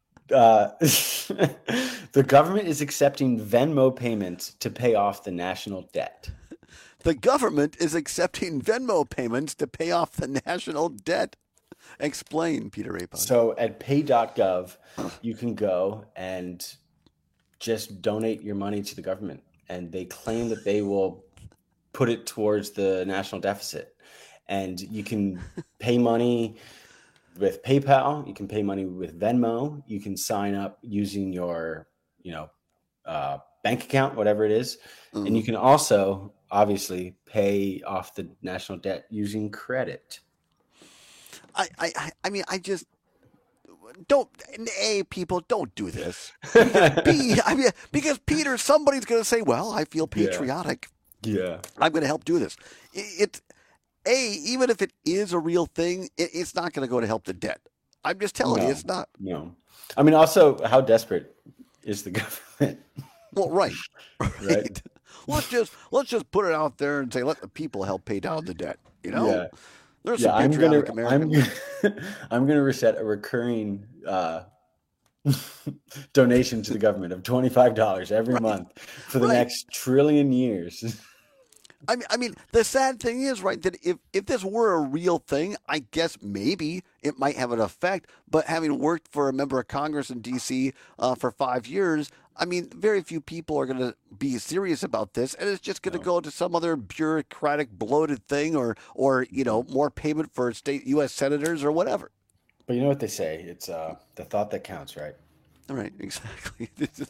Speaker 2: The government is accepting Venmo payments to pay off the national debt.
Speaker 21: The government is accepting Venmo payments to pay off the national debt. Explain, Peter Rapine.
Speaker 2: So at pay.gov, you can go and just donate your money to the government. And they claim that they will put it towards the national deficit. And you can pay money with PayPal. You can pay money with Venmo. You can sign up using your, bank account, whatever it is. Mm-hmm. And you can also obviously pay off the national debt using credit.
Speaker 21: I mean, I just don't. People, don't do this. Because Peter, somebody's going to say, "Well, I feel patriotic.
Speaker 2: Yeah,
Speaker 21: I'm going to help do this." Even if it is a real thing, it's not going to go to help the debt. I'm just telling you, it's not.
Speaker 2: No, I mean, also, how desperate is the government?
Speaker 21: Well, right. Let's just put it out there and say, let the people help pay down the debt.
Speaker 2: Yeah.
Speaker 21: There's some patriotic Americans.
Speaker 2: I'm gonna reset a recurring donation to the government of $25 every month for the next trillion years.
Speaker 21: I mean, the sad thing is, right, that if this were a real thing, I guess maybe it might have an effect. But having worked for a member of Congress in D.C. For 5 years, I mean, very few people are going to be serious about this, and it's just going to go to some other bureaucratic, bloated thing, or more payment for state U.S. senators or whatever.
Speaker 2: But you know what they say? It's the thought that counts, right?
Speaker 21: Right, exactly.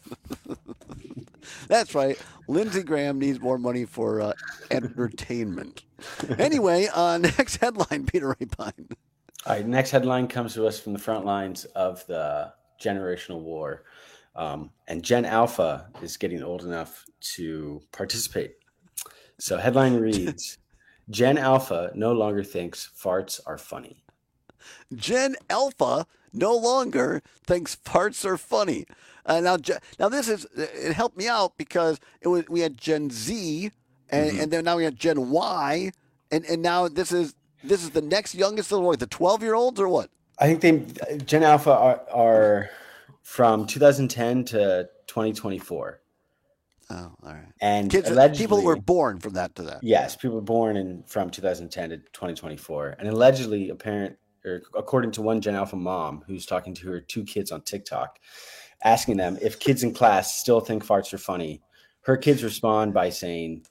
Speaker 21: That's right. Lindsey Graham needs more money for entertainment. Anyway, next headline, Peter Rapine.
Speaker 2: All right, next headline comes to us from the front lines of the generational war. And Gen Alpha is getting old enough to participate. So headline reads, Gen Alpha no longer thinks farts are funny.
Speaker 21: Gen Alpha no longer thinks farts are funny. Now this is, it helped me out because we had Gen Z and then now we had Gen Y and now this is the next youngest little boy, the 12-year-olds or what?
Speaker 2: I think Gen Alpha are from 2010 to 2024.
Speaker 21: Oh, all right.
Speaker 2: And
Speaker 21: kids, people were born from that to that.
Speaker 2: Yes, people were born from 2010 to 2024. And allegedly, according to one Gen Alpha mom who's talking to her 2 kids on TikTok, asking them if kids in class still think farts are funny, her kids respond by saying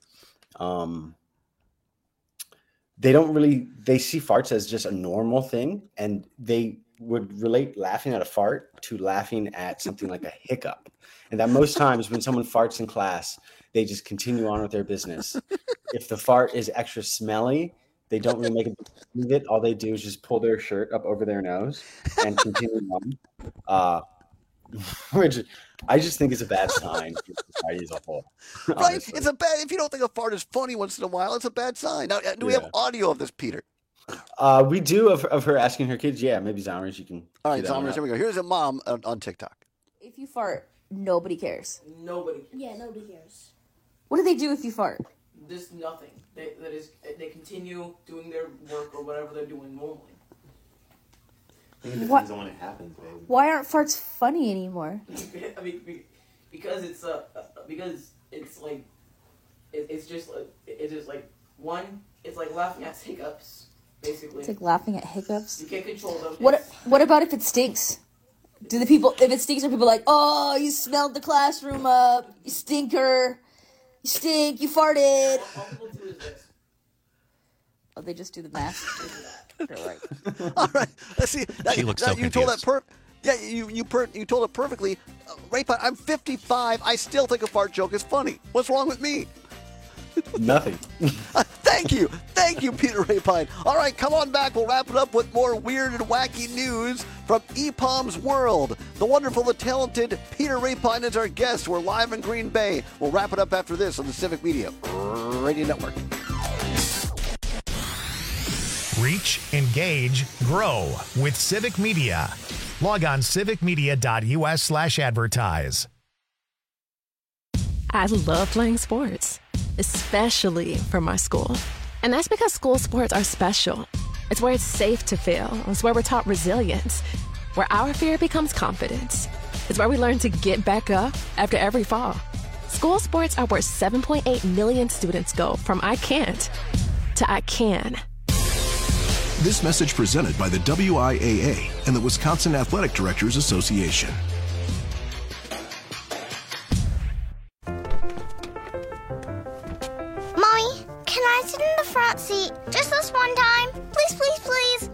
Speaker 2: they see farts as just a normal thing, and they would relate laughing at a fart to laughing at something like a hiccup. And that most times when someone farts in class, they just continue on with their business. If the fart is extra smelly, they don't really make a big of it. All they do is just pull their shirt up over their nose and continue on. Which I just think is a bad sign for society as a whole.
Speaker 21: Right?
Speaker 2: Honestly.
Speaker 21: It's a bad, if you don't think a fart is funny once in a while, it's a bad sign. Now, do we have audio of this, Peter?
Speaker 2: We do of her asking her kids. Yeah, maybe Zomers, you can.
Speaker 21: All right, Zomers, here we go. Here's a mom on TikTok.
Speaker 4: If you fart, nobody cares.
Speaker 7: Nobody cares.
Speaker 4: Yeah, nobody cares. What do they do if you fart?
Speaker 7: Just nothing. They continue doing their work or whatever they're doing normally.
Speaker 16: I think it depends on when it happens, baby.
Speaker 4: Why aren't farts funny anymore?
Speaker 7: I mean, because it's just like one. It's like laughing at hiccups, basically.
Speaker 4: It's like laughing at hiccups.
Speaker 7: You can't control them.
Speaker 4: What about if it stinks? If it stinks, are people like, oh, you smelled the classroom up, you stinker, you stink, you farted?
Speaker 7: All people do is this.
Speaker 4: Oh, they just do the math. They're right.
Speaker 21: All right, let's see.
Speaker 22: She looks so
Speaker 21: you told that
Speaker 22: confused.
Speaker 21: Yeah, you told it perfectly. Rapine, I'm 55. I still think a fart joke is funny. What's wrong with me?
Speaker 2: Nothing.
Speaker 21: Thank you, Peter Rapine. All right, come on back. We'll wrap it up with more weird and wacky news from EPOM's world. The wonderful, the talented Peter Rapine is our guest. We're live in Green Bay. We'll wrap it up after this on the Civic Media Radio Network.
Speaker 1: Reach, engage, grow with Civic Media. Log on civicmedia.us/advertise.
Speaker 6: I love playing sports, especially for my school. And that's because school sports are special. It's where it's safe to fail. It's where we're taught resilience, where our fear becomes confidence. It's where we learn to get back up after every fall. School sports are where 7.8 million students go from I can't to I can.
Speaker 17: This message presented by the WIAA and the Wisconsin Athletic Directors Association.
Speaker 20: Mommy, can I sit in the front seat just this one time? Please, please, please.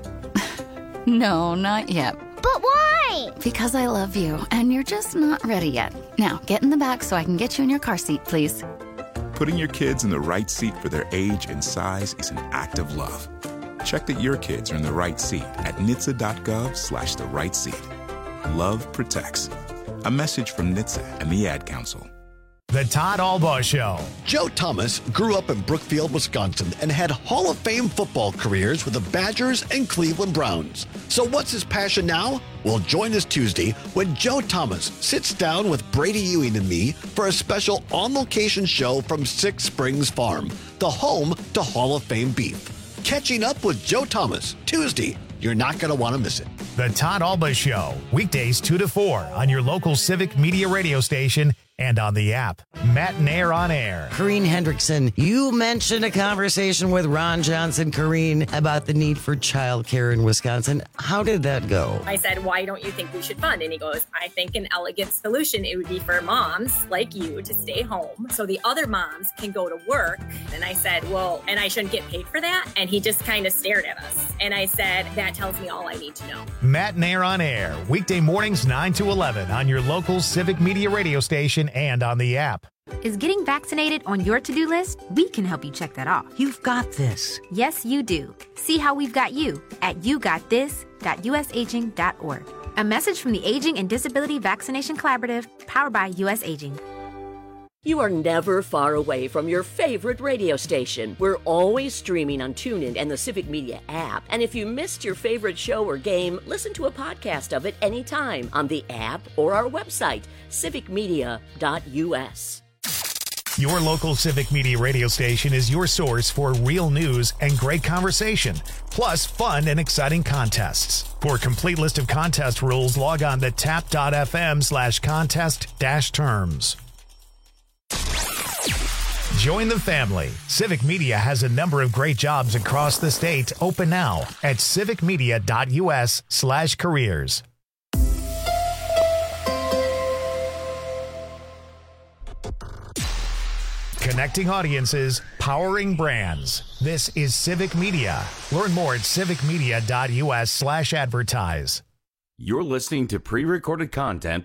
Speaker 23: No, not yet.
Speaker 20: But why?
Speaker 23: Because I love you, and you're just not ready yet. Now, get in the back so I can get you in your car seat, please.
Speaker 24: Putting your kids in the right seat for their age and size is an act of love. Check that your kids are in the right seat at NHTSA.gov/the right seat. Love protects. A message from NHTSA and the Ad Council.
Speaker 1: The Todd Albaugh Show.
Speaker 26: Joe Thomas grew up in Brookfield, Wisconsin, and had Hall of Fame football careers with the Badgers and Cleveland Browns. So what's his passion now? Well, join us Tuesday when Joe Thomas sits down with Brady Ewing and me for a special on-location show from Six Springs Farm, the home to Hall of Fame beef. Catching up with Joe Thomas, Tuesday. You're not going to want to miss it.
Speaker 1: The Todd Albaugh Show, weekdays 2 to 4 on your local Civic Media radio station and on the app. Matt and Air on Air.
Speaker 15: Corrine Hendrickson, you mentioned a conversation with Ron Johnson, Corrine, about the need for childcare in Wisconsin. How did that go?
Speaker 18: I said, why don't you think we should fund? And he goes, I think an elegant solution, it would be for moms like you to stay home so the other moms can go to work. And I said, well, and I shouldn't get paid for that? And he just kind of stared at us. And I said, that tells me all I need to know.
Speaker 1: Matt and Air on Air, weekday mornings 9 to 11 on your local Civic Media radio station and on the app.
Speaker 27: Is getting vaccinated on your to-do list? We can help you check that off.
Speaker 15: You've got this.
Speaker 27: Yes, you do. See how we've got you at yougotthis.usaging.org. A message from the Aging and Disability Vaccination Collaborative, powered by US Aging.
Speaker 28: You are never far away from your favorite radio station. We're always streaming on TuneIn and the Civic Media app. And if you missed your favorite show or game, listen to a podcast of it anytime on the app or our website, civicmedia.us.
Speaker 1: Your local Civic Media radio station is your source for real news and great conversation, plus fun and exciting contests. For a complete list of contest rules, log on to tap.fm/contest-terms. Join the family. Civic Media has a number of great jobs across the state open now at civicmedia.us/careers. Connecting audiences, powering brands. This is Civic Media. Learn more at civicmedia.us/advertise.
Speaker 19: You're listening to pre-recorded content.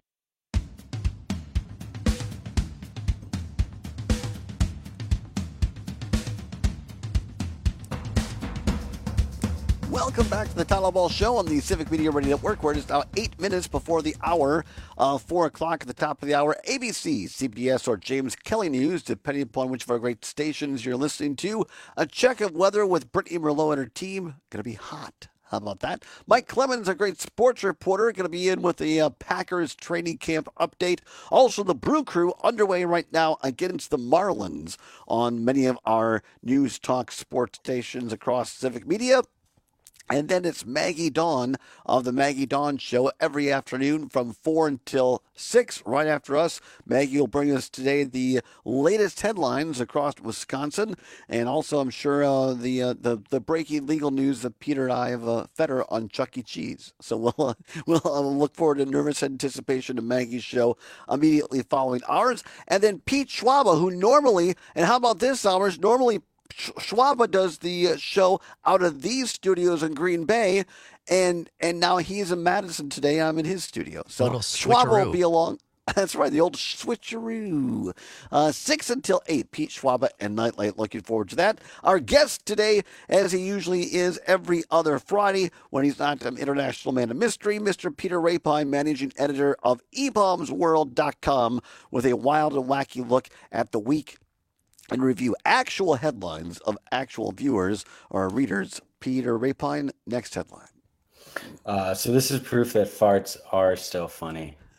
Speaker 21: Welcome back to the Todd Albaugh Show on the Civic Media Radio Network, where it is now 8 minutes before the hour, 4 o'clock at the top of the hour. ABC, CBS, or James Kelly News, depending upon which of our great stations you're listening to. A check of weather with Brittany Merlot and her team. Going to be hot. How about that? Mike Clemens, a great sports reporter, going to be in with the Packers training camp update. Also, the Brew Crew underway right now against the Marlins on many of our news talk sports stations across Civic Media. And then it's Maggie Dawn of the Maggie Dawn Show every afternoon from 4 until 6. Right after us, Maggie will bring us today the latest headlines across Wisconsin, and also I'm sure the breaking legal news of Peter and I have Federer on Chuck E. Cheese. So we'll look forward to nervous anticipation of Maggie's show immediately following ours, and then Pete Schwaba, who normally, and how about this, hours normally. Schwaba does the show out of these studios in Green Bay, and now he's in Madison today. I'm in his studio. So Schwaba will be along. That's right, the old switcheroo. 6 until 8, Pete Schwaba and Nightlight. Looking forward to that. Our guest today, as he usually is every other Friday when he's not an international man of mystery, Mr. Peter Rapine, managing editor of eBombsWorld.com, with a wild and wacky look at the week and review actual headlines of actual viewers or readers. Peter Rapine, next headline.
Speaker 2: So this is proof that farts are still funny.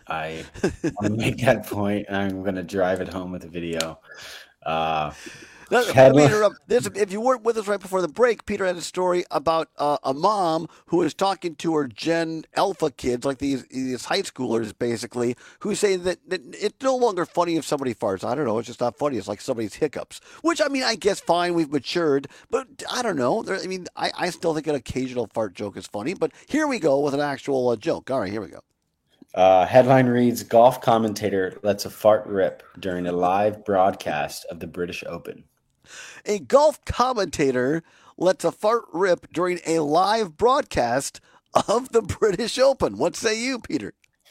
Speaker 2: I want to make that point, and I'm going to drive it home with a video.
Speaker 21: Let me interrupt. If you weren't with us right before the break, Peter had a story about a mom who is talking to her Gen Alpha kids, like these high schoolers, basically, who say that it's no longer funny if somebody farts. I don't know. It's just not funny. It's like somebody's hiccups, which, I mean, I guess fine. We've matured, but I don't know. I still think an occasional fart joke is funny, but here we go with an actual joke. All right, here we go.
Speaker 2: Headline reads, golf commentator lets a fart rip during a live broadcast of the British Open.
Speaker 21: A golf commentator lets a fart rip during a live broadcast of the British Open. What say you, Peter?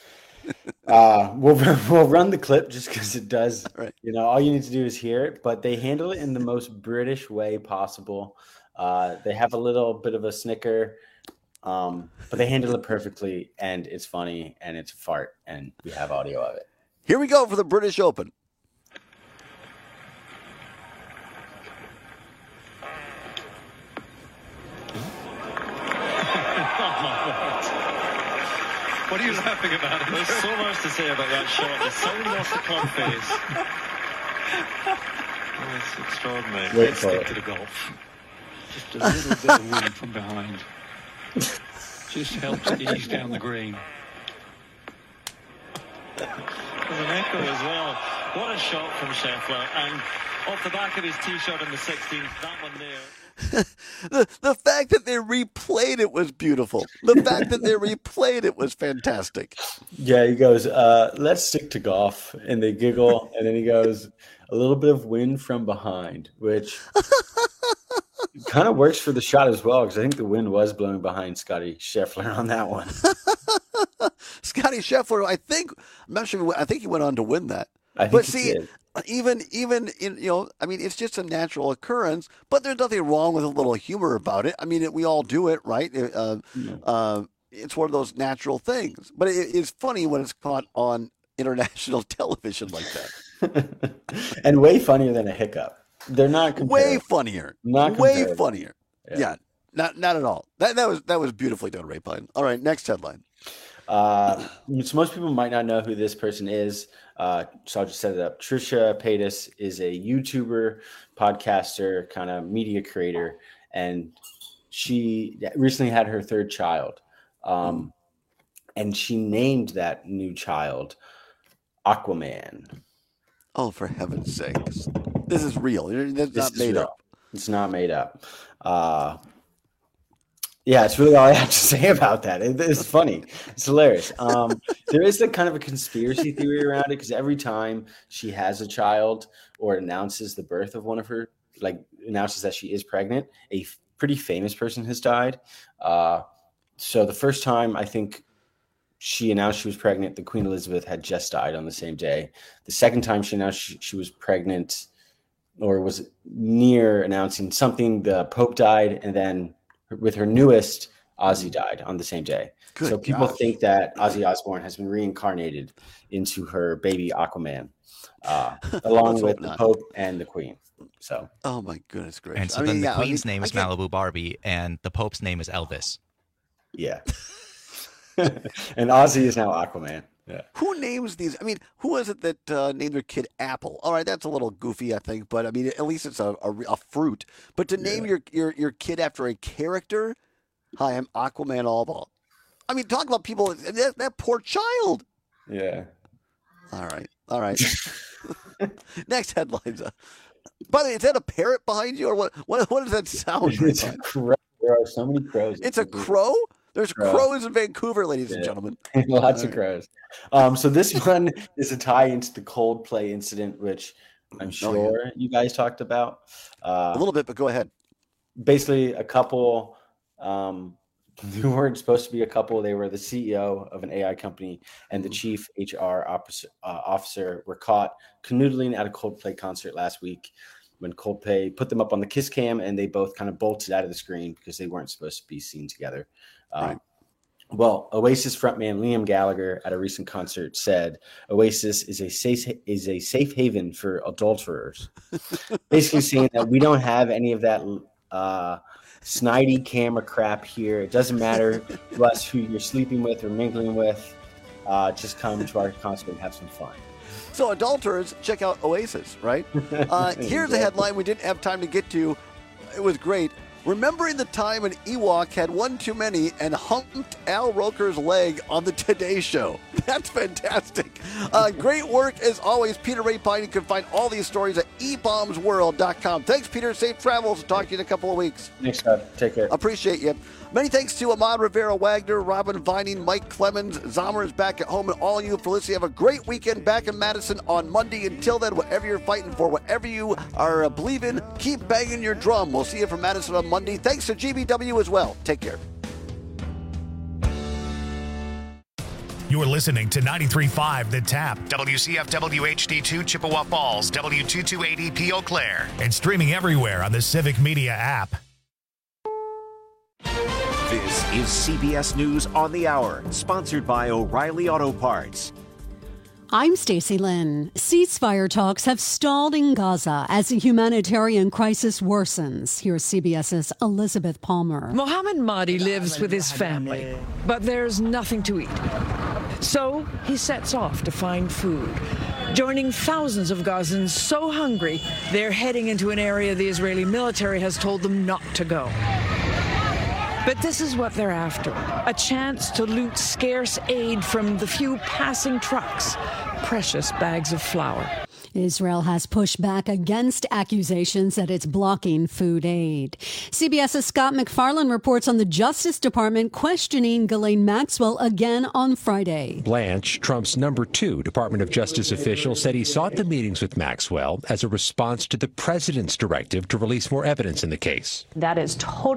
Speaker 2: We'll run the clip just because it does. Right. All you need to do is hear it, but they handle it in the most British way possible. They have a little bit of a snicker, but they handle it perfectly, and it's funny, and it's a fart, and we have audio of it.
Speaker 21: Here we go for the British Open.
Speaker 3: What are you laughing about? There's so much to say about that shot. There's so many lost the club face. Oh, it's extraordinary.
Speaker 2: Wait
Speaker 3: Let's
Speaker 2: for
Speaker 3: stick
Speaker 2: it.
Speaker 3: to the golf. Just a little bit of wind from behind. Just helps ease down the green. There's an echo as well. What a shot from Scheffler. And off the back of his tee shot in the 16th, that one there.
Speaker 21: The fact that they replayed it was beautiful. The fact that they replayed it was fantastic.
Speaker 2: Yeah, he goes, let's stick to golf. And they giggle. And then he goes, a little bit of wind from behind, which kind of works for the shot as well, because I think the wind was blowing behind Scotty Scheffler on that one.
Speaker 21: Scotty Scheffler, I'm not sure. I think he went on to win that.
Speaker 2: I think
Speaker 21: but
Speaker 2: he
Speaker 21: see,
Speaker 2: did.
Speaker 21: even in it's just a natural occurrence. But there's nothing wrong with a little humor about it. I mean, we all do it, right? It's one of those natural things. But it is funny when it's caught on international television like that.
Speaker 2: And way funnier than a hiccup. They're not comparable.
Speaker 21: Way funnier.
Speaker 2: Not
Speaker 21: way
Speaker 2: comparable.
Speaker 21: funnier. Yeah, not at all. That was beautifully done, Ray Pine. All right, next headline.
Speaker 2: So most people might not know who this person is. So I'll just set it up. Trisha Paytas is a YouTuber, podcaster, kind of media creator, and she recently had her third child. And she named that new child Aquaman.
Speaker 21: Oh, for heaven's sakes. This is real. That's not made up.
Speaker 2: It's not made up. Yeah, it's really all I have to say about that. It's funny. It's hilarious. There is a kind of a conspiracy theory around it, because every time she has a child or announces the birth of one of her, announces that she is pregnant, a pretty famous person has died. So the first time I think she announced she was pregnant, the Queen Elizabeth had just died on the same day. The second time she announced she was pregnant, or was near announcing something, the Pope died, and then with her newest, Ozzy died on the same day.
Speaker 21: Good
Speaker 2: so people
Speaker 21: gosh.
Speaker 2: think that Ozzy Osbourne has been reincarnated into her baby Aquaman, along with the Pope and the Queen. So,
Speaker 21: oh my goodness gracious!
Speaker 22: And so the Queen's name is Malibu Barbie, and the Pope's name is Elvis.
Speaker 2: Yeah. And Ozzy is now Aquaman. Yeah.
Speaker 21: Who names these? I mean, who is it that named their kid Apple? All right, that's a little goofy, I think, but I mean, at least it's a fruit. But to name your kid after a character, hi, I'm Aquaman Allball. I mean, talk about people. That poor child.
Speaker 2: Yeah.
Speaker 21: All right. Next headlines. By the way, is that a parrot behind you, or what? What does that sound?
Speaker 2: It's a crow. There are so many crows.
Speaker 21: It's a crow? There's crows in Vancouver, ladies and gentlemen.
Speaker 2: Lots of crows. So this one is a tie into the Coldplay incident, which I'm sure you guys talked about.
Speaker 21: A little bit, but go ahead.
Speaker 2: Basically, a couple who weren't supposed to be a couple. They were the CEO of an AI company and the chief HR officer were caught canoodling at a Coldplay concert last week when Coldplay put them up on the kiss cam, and they both kind of bolted out of the screen because they weren't supposed to be seen together.
Speaker 21: Right.
Speaker 2: Well, Oasis frontman Liam Gallagher at a recent concert said Oasis is a safe haven for adulterers, basically saying that we don't have any of that snidey camera crap here. It doesn't matter to us who you're sleeping with or mingling with. just come to our concert and have some fun.
Speaker 21: So adulterers, check out Oasis, right? Here's a headline we didn't have time to get to. It was great. Remembering the time an Ewok had one too many and humped Al Roker's leg on the Today Show. That's fantastic. Great work as always, Peter Rapine. You can find all these stories at ebombsworld.com. Thanks, Peter. Safe travels. Talk to you in a couple of weeks.
Speaker 2: Thanks, God. Take care.
Speaker 21: Appreciate you. Many thanks to Ahmad Rivera-Wagner, Robin Vining, Mike Clemens, Zomer is back at home, and all of you for listening. Have a great weekend back in Madison on Monday. Until then, whatever you're fighting for, whatever you are believing, keep banging your drum. We'll see you from Madison on Monday. Thanks to GBW as well. Take care.
Speaker 1: You're listening to 93.5 The Tap, WCFW HD2 Chippewa Falls, W228EP Eau Claire, and streaming everywhere on the Civic Media app.
Speaker 8: This is CBS News on the Hour, sponsored by O'Reilly Auto Parts.
Speaker 9: I'm Stacey Lynn. Ceasefire talks have stalled in Gaza as the humanitarian crisis worsens. Here's CBS's Elizabeth Palmer.
Speaker 10: Mohammed Mahdi lives with his family, but there's nothing to eat. So he sets off to find food, joining thousands of Gazans so hungry they're heading into an area the Israeli military has told them not to go. But this is what they're after, a chance to loot scarce aid from the few passing trucks, precious bags of flour.
Speaker 9: Israel has pushed back against accusations that it's blocking food aid. CBS's Scott McFarland reports on the Justice Department questioning Ghislaine Maxwell again on Friday.
Speaker 11: Blanche, Trump's number 2 Department of Justice official, said he sought the meetings with Maxwell as a response to the president's directive to release more evidence in the case.
Speaker 12: That is totally